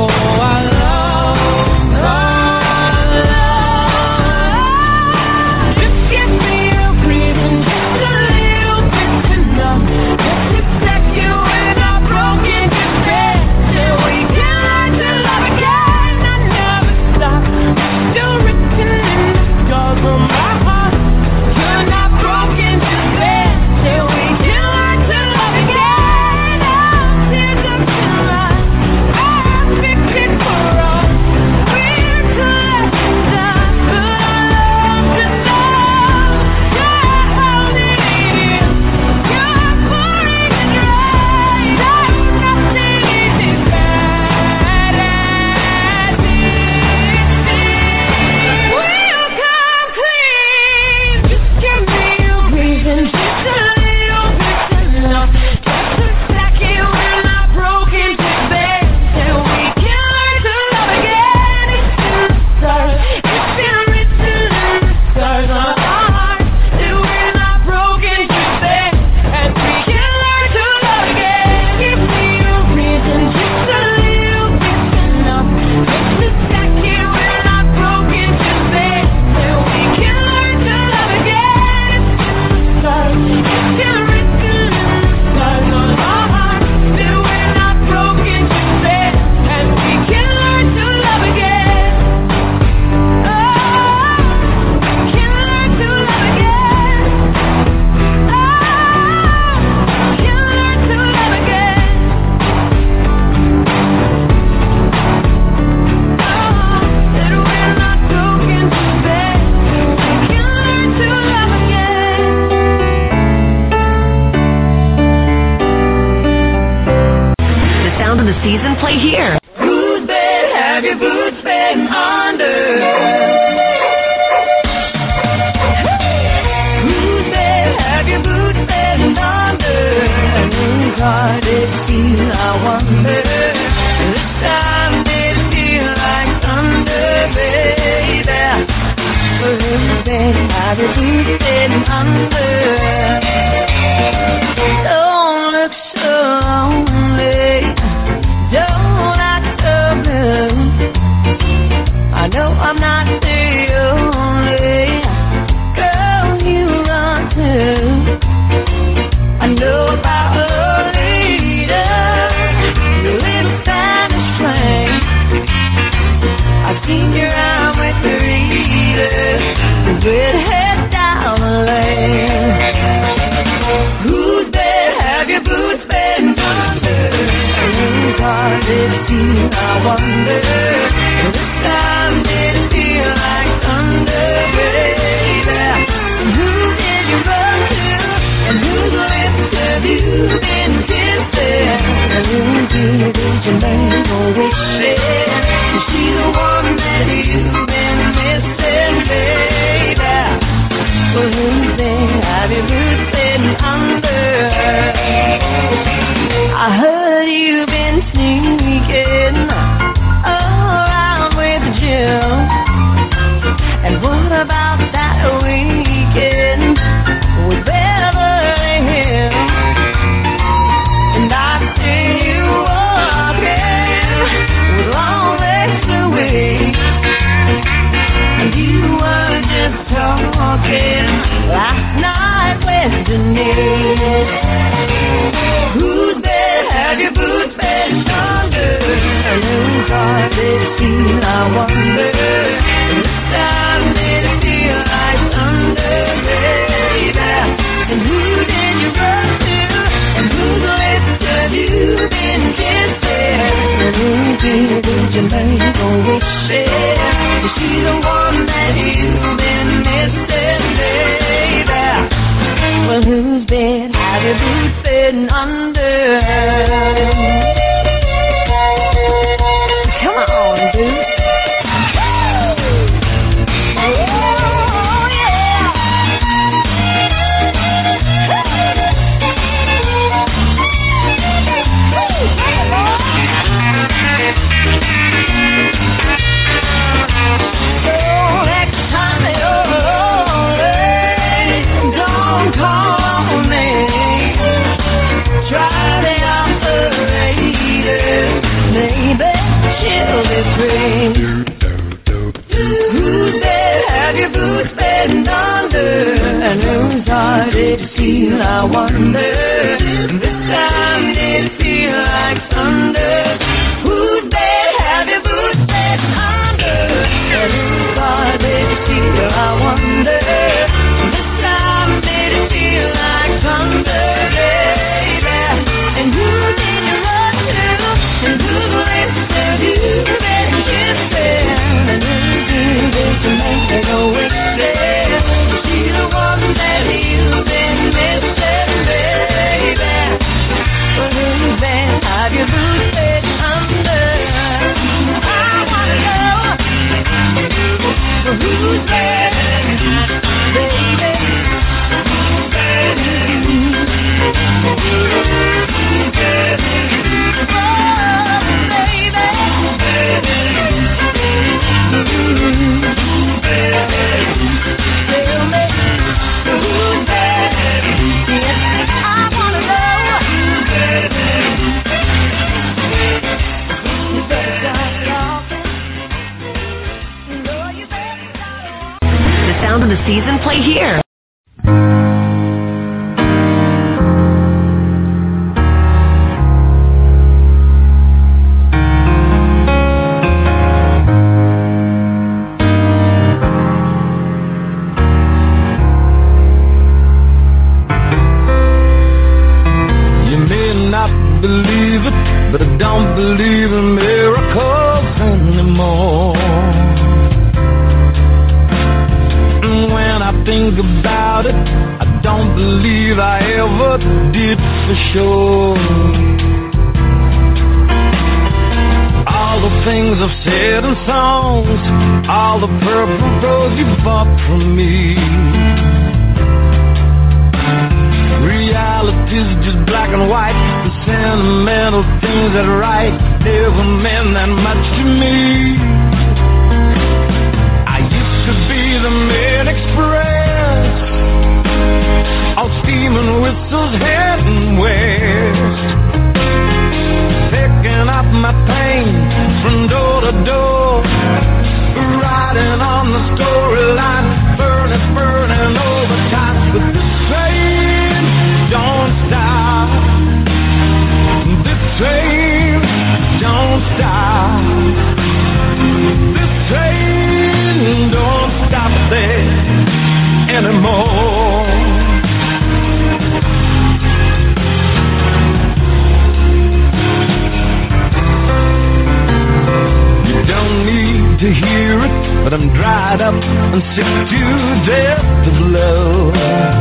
season play here. Whose bed have your boots been under? Whose bed have your boots been under? And whose heart did it feel, I wonder? This time did it feel like thunder, baby? Whose bed have your boots been under? Don't look so lonely. Don't act so blue. I know I'm not the only girl you run to. I know about a leader, your little Spanish flame. I've seen you around with the readers, the redhead down the lane. Whose bed have your boots been under? Whose heart did it feel, I wonder? This time did it feel like thunder, baby? been under. Come on, dude. Whose bed have your boots been under? And whose heart did it feel, I wonder? This time did it feel like thunder? Whose bed have your boots been under? And whose heart did it feel, I wonder? This time did it feel like thunder, baby? And who did you run to? And who's listening to you? And who's to make me go wasted? She's the one that you've been missing, baby. But who's been, have your boots been under? I wanna know who's been, baby. Sound of the season play here. You may not believe it, but I don't believe in miracles anymore. When I think about it, I don't believe I ever did for sure. All the things I've said in songs, all the purple rose you bought from me. Reality's just black and white. The sentimental things that write never meant that much to me. To be the main express, all steam and whistles heading west, picking up my pain from door to door, riding on the storyline, burning overtime. But this train don't stop, this train don't stop, this train don't stop there anymore. You don't need to hear it, but I'm dried up and sick to death of love.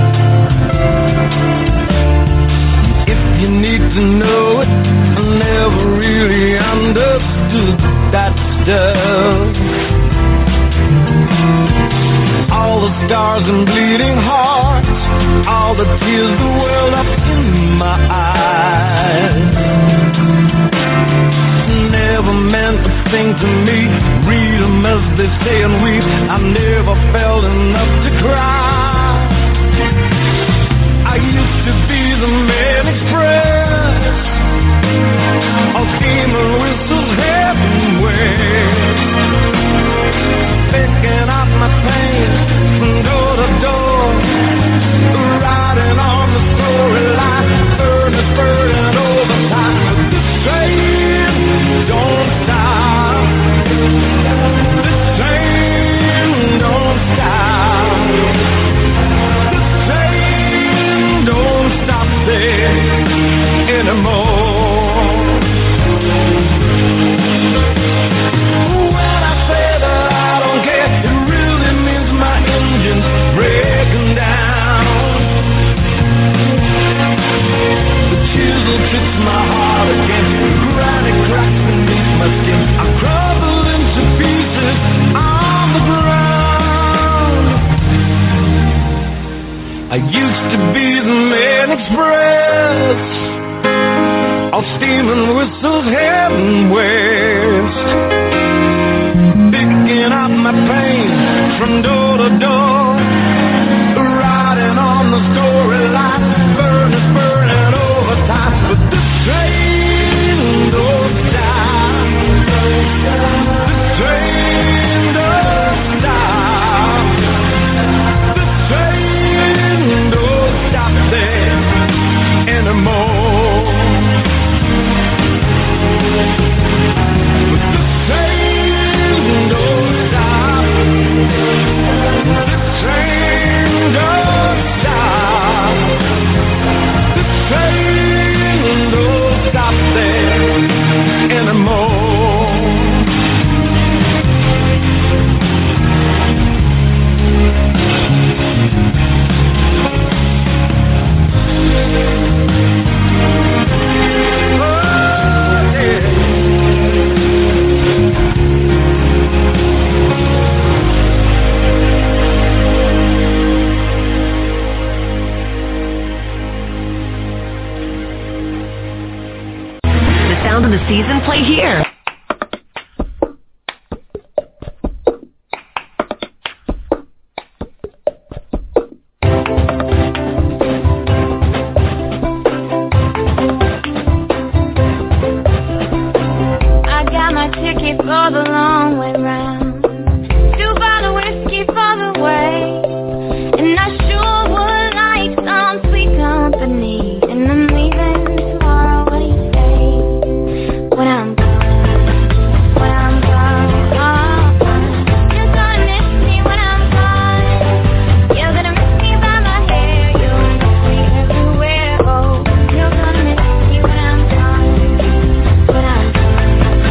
If you need to know it, I never really understood that stuff. All the stars and bleeding hearts, all the tears that welled up in my eyes, never meant a thing to me. Read them as they say and weep. I never felt enough to cry. I used to be the main express, all steam and whistles heading west, picking up my pain from door to door, riding on the storyline, burning overtime. But this train don't stop, this train don't stop. I used to be the man express, all steaming whistles heading west, picking up my pain from door to door, riding on the storyline, burning overtime, but the train don't stop, the train don't stop, the train don't stop there anymore, but the train don't stop, the train don't stop, the train don't stop there anymore. Sound of the season play here. I got my ticket for the long way round. 2 bottle whiskey for the way. And I sure would like some sweet company. And I'm leaving tomorrow. What do you say? When I'm gone, you're gonna miss me when I'm gone. You're gonna miss me by my hair. You're gonna miss me everywhere. Oh, you're gonna miss me when I'm gone. When I'm gone,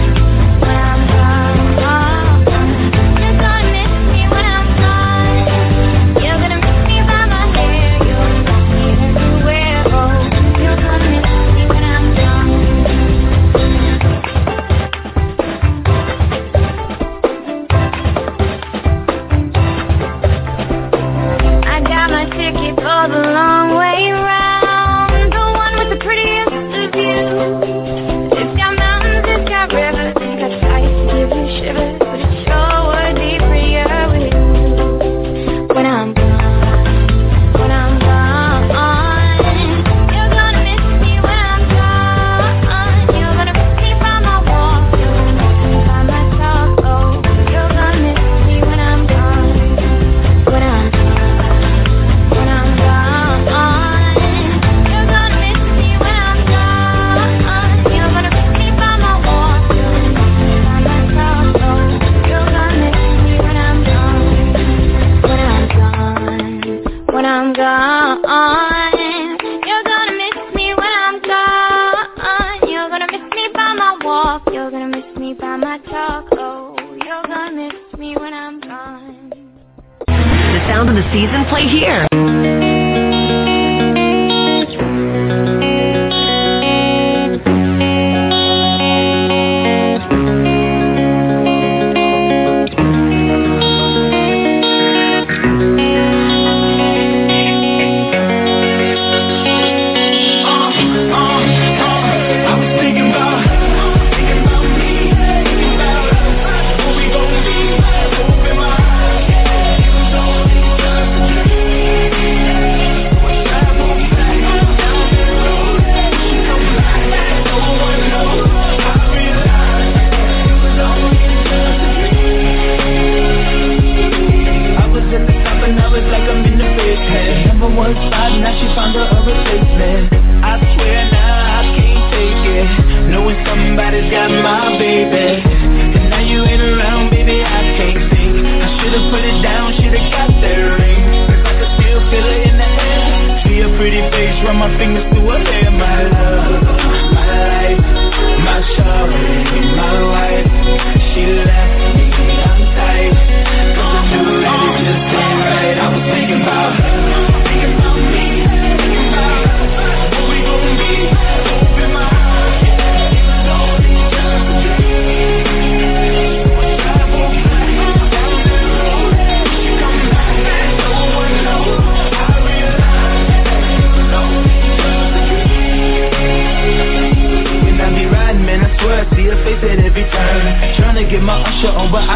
you're gonna miss me when I'm gone. You're gonna miss me by my hair. You're gonna miss me everywhere. Oh, you're gonna miss me when I'm gone. I got my ticket for the long way round, the one with the prettiest of views. It's got mountains, it's got rivers, it's got ice to give you shivers, but it sure would be prettier with you. When I'm gone, you're gonna miss me when I'm gone. You're gonna miss me by my walk, you're gonna miss me by my talk. Oh, you're gonna miss me when I'm gone. When I'm gone, you're gonna miss me when I'm gone. You're gonna miss me by my walk, you're gonna miss me by my talk. Oh, you're gonna miss me when I'm gone. When I'm gone, you're gonna miss me when I'm gone. You're gonna miss me by my walk, you're gonna miss me by my talk. Oh, you're gonna miss me when I'm gone. The sound of the season play here. I was thinking about me, about what we gon' be. Open my eyes, it was only just a dream. What's travel back down the road? She come back, no one knows. I realized it was only just a dream. I was at the top and I was like I'm in the big head. Number 1 spot, now she found her a replacement. I swear now I can't take it, knowing somebody's got my baby. And now you ain't around, baby, I can't think. I should've put it down, should've got that ring, 'cause I could still feel it in the air. See a pretty face, run my fingers through her hair. My love, my life, my shawty, my wife. She left me, I'm tight, 'cause I knew that it just ain't right. I was thinking about me, thinking about what we gon' be. Open my eyes, it was only just a dream. Travel back down the road, she come back, no one knows. I realized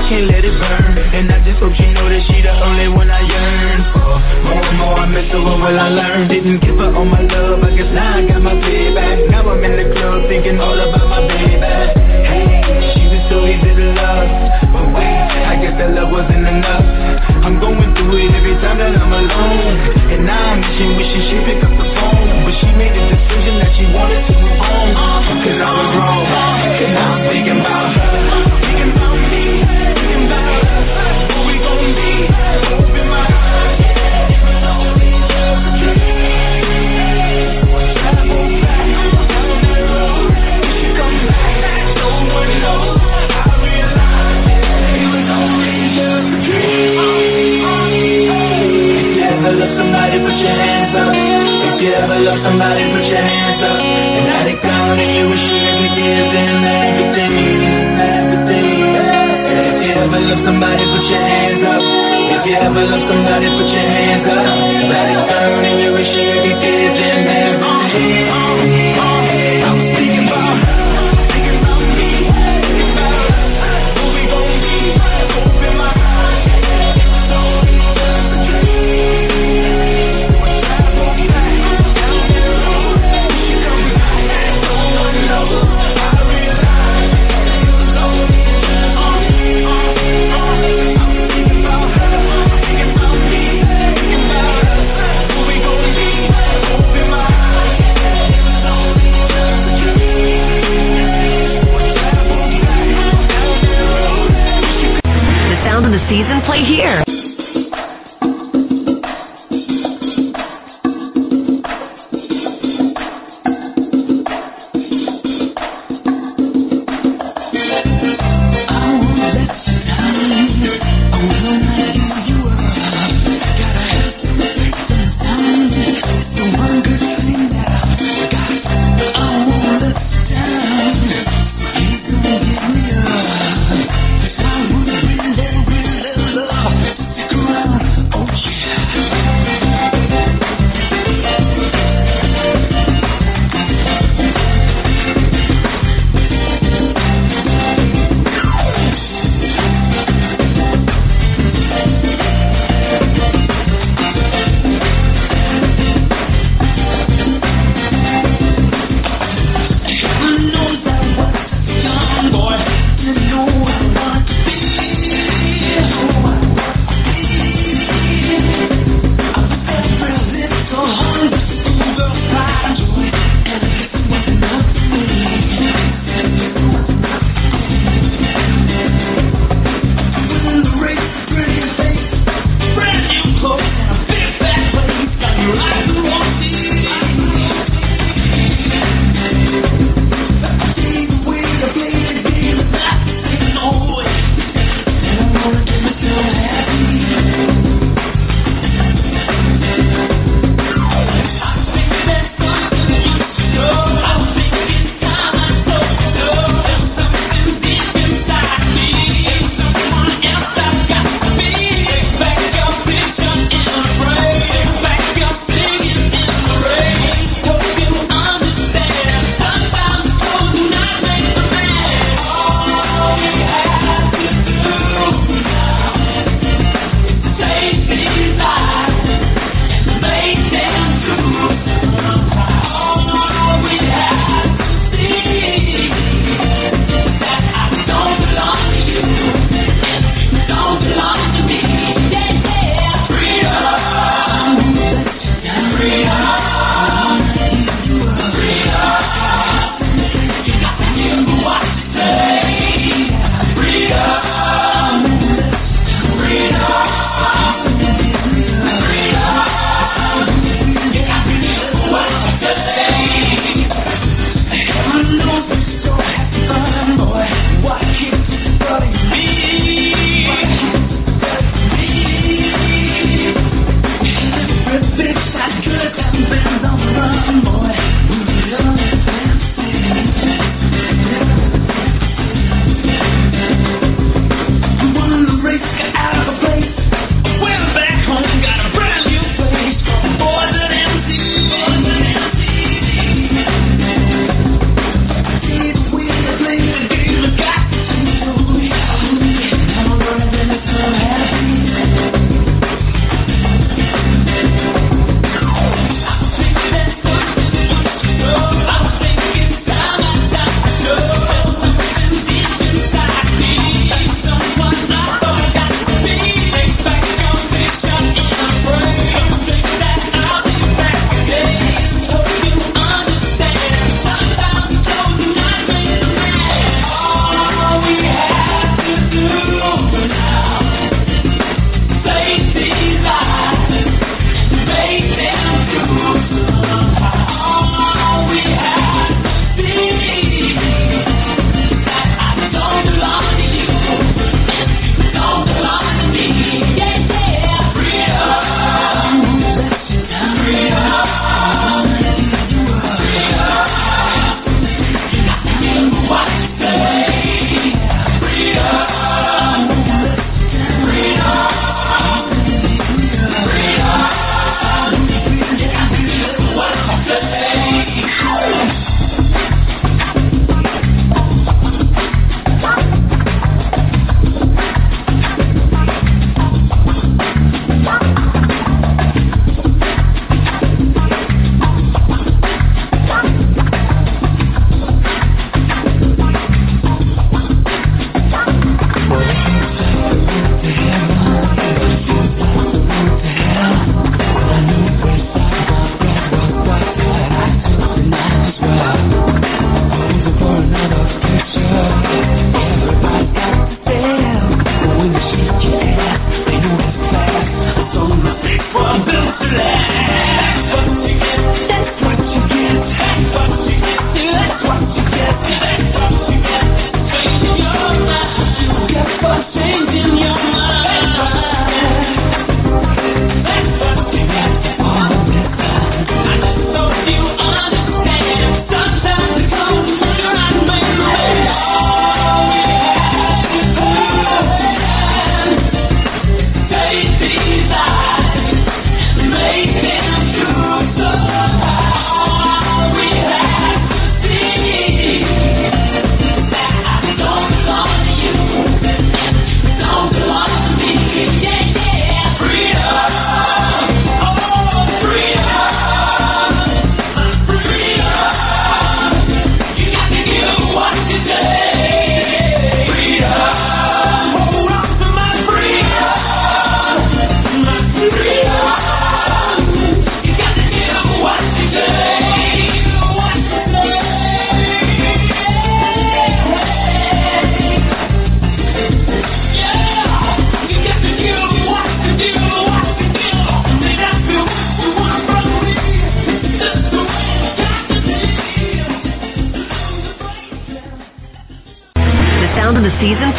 can't let it burn. And I just hope she know that she the only one I yearn for. More and more I miss her, what will I learn? Didn't give her all my love, I guess now I got my payback. Now I'm in the club thinking all about my baby. Hey, she was so easy to love, but wait, I guess that love wasn't enough. I'm going through it every time that I'm alone, and now I'm wishing she'd pick up the phone. But she made a decision that she wanted to move on, cause I was wrong, and now I'm thinking about her, thinking about me, thinking about us, who we gon' be, open my eyes, it was only just a dream. Travel back down that road, if she come back, no one knows. I realized it was only just a dream. If you ever love somebody, put your hands up. If you ever love somebody, put your hands up. And now they down and you wish you could give them everything, everything. And if you ever love somebody, put your hands up. If you ever love somebody, put your hands up. Now they down and you wish you could give them everything. I was thinking about her, thinking about me, thinking about us, who we gon' be, open my eyes, it was only just a dream. Travel back down that road, she come back, no one knows. I realized it was only just a dream. I was thinking about her, thinking about me, thinking about us, who we gon' be, open my eyes, it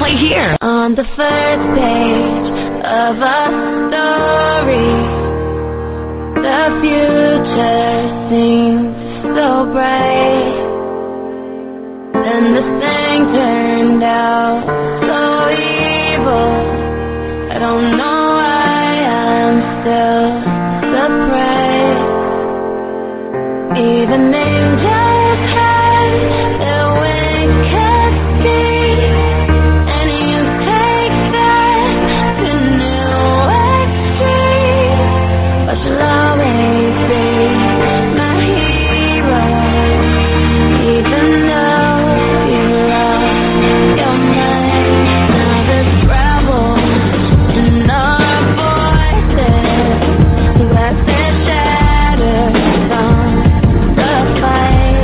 play here. On the first page of a story, the future seems so bright. Then this thing turned out so evil. I don't know why I'm still surprised. Even angels have their wicked deeds, and you take that to new extremes. But you'll always be my hero, even though you lost your mind. Now there's rebel in our voices, glass that shatters on the fight,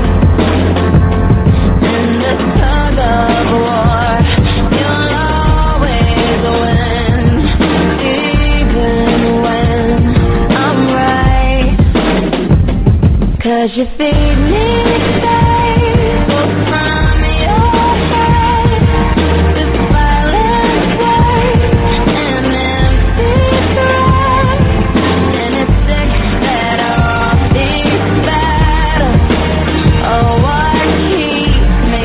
and the tug of war. You'll always win, even when I'm right. 'Cause you feed me staples from your head, this violent words and empty threats. And it's sick that all these battles are what keeps me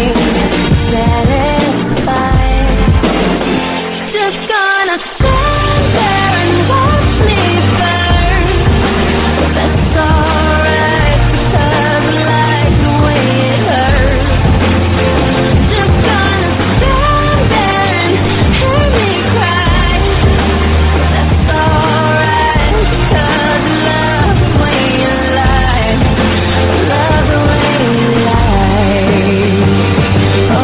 satisfied. Just gonna stand there and watch me burn. That's alright, 'cause I like the way it hurts. Just gonna stand there and hear me cry. That's alright, 'cause I love the way you lie. Love the way you lie. Oh,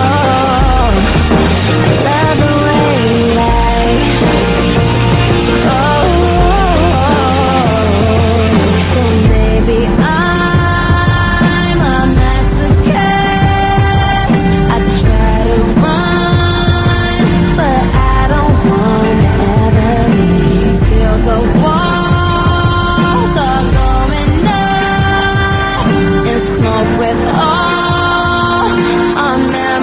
love the way you lie. Oh, so maybe I'm a masochist. I try to run, but I don't wanna ever leave. Feel the walls are going up in smoke with all our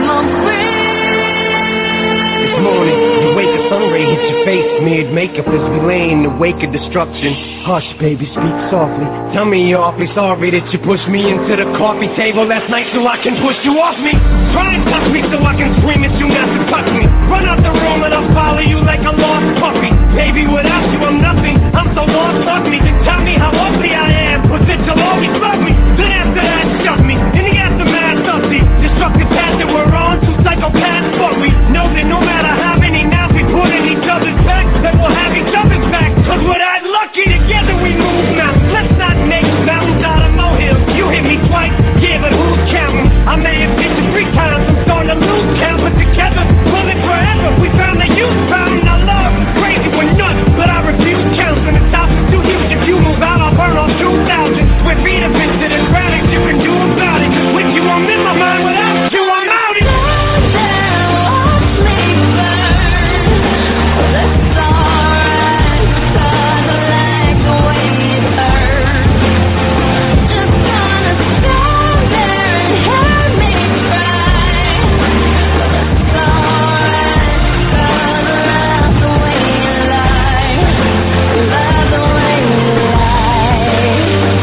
memories. This morning, you wake a sun ray hits your face. Smeared makeup as we lay in the wake of destruction. Hush, baby, speak softly. Tell me you're awfully sorry that you pushed me into the coffee table last night so I can push you off me. Try and touch me so I can scream at you not to touch me. Run out the room and I'll follow you like a lost puppy. Baby, without you I'm nothing. I'm so lost, love me. Tell me how ugly I am, but that you'll always love me. Then after that, shut me. In the aftermath of the destructive path that we're on, two psychopaths, but we know that no matter how many knives we put in each other's back, that we'll have each other's back. 'Cause we're that lucky, together we move now. Let's not make mountains out of molehills. You hit me twice, yeah, but who's counting? I may have hit you 3 times, I'm starting to lose count, but together we'll live forever. We found that you found our love. Crazy, we're nuts, but I refuse counseling. This house is too huge. If you move out, I'll burn off 2,000 square feet of it to the ground. Ain't you can do about it. With you, I'm in my mind. Without you, I'm out. Stand there and watch me burn. That's alright, 'cause I like the way it hurts. Just gonna stand there and hear me cry. That's alright, 'cause I love the way you lie. Love the way you lie.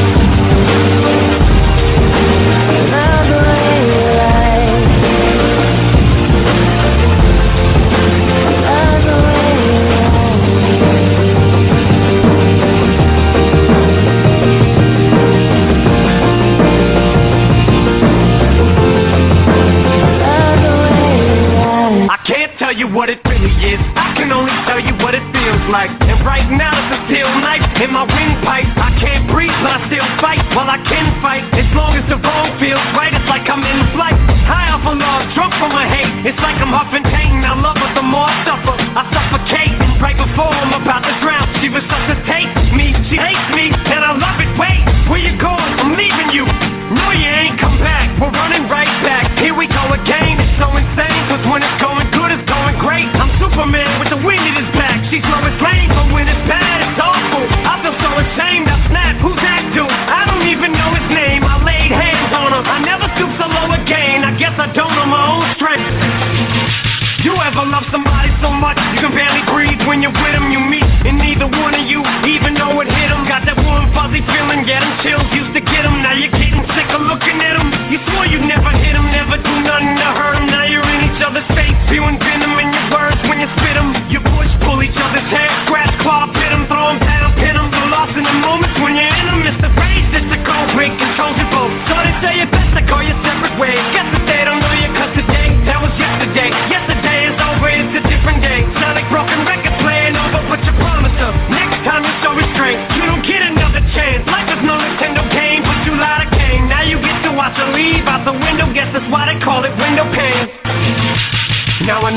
Love the way you lie. Love the way you lie. I can't tell you what it really is. I can only tell you what it feels like. And right now it's a steel knife in my windpipe. I can't breathe, but I still fight. Well, I can fight as long as the wrong feels right. It's like I'm in flight, high off of love, drunk from my hate. It's like I'm huffing pain. I love her the more I suffer. I suffocate right before I'm about to drown. She resuscitates me. She hates me, and I love it. Wait, where you going? I'm leaving you. No, you ain't come back. We're running right back. Here we go again. It's so insane, 'cause when it's going good, it's going great. I'm Superman with the wind in his back. She's slow as rain, but when it's bad, it's awful. I feel so ashamed. I snap. Who's that dude? I don't even know his name. I laid hands on him. I never stoop so low again. I guess I don't know my own strength. You ever love somebody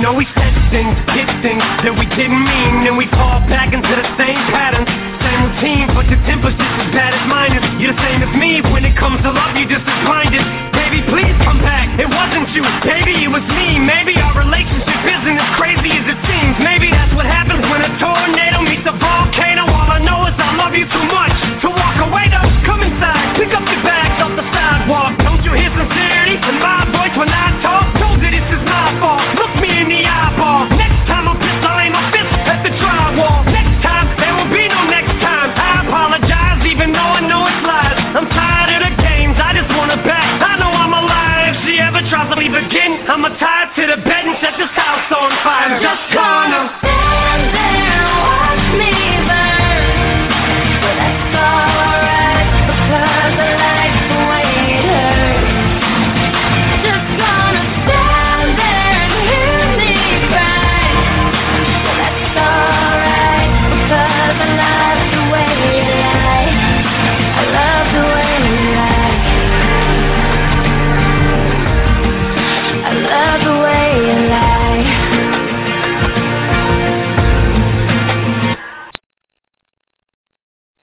know we said things, did things that we didn't mean, and we fall back into the same patterns, same routine, but your temper's just as bad as mine is. You're the same as me, when it comes to love, you're just as blinded. Baby, please come back, it wasn't you, baby.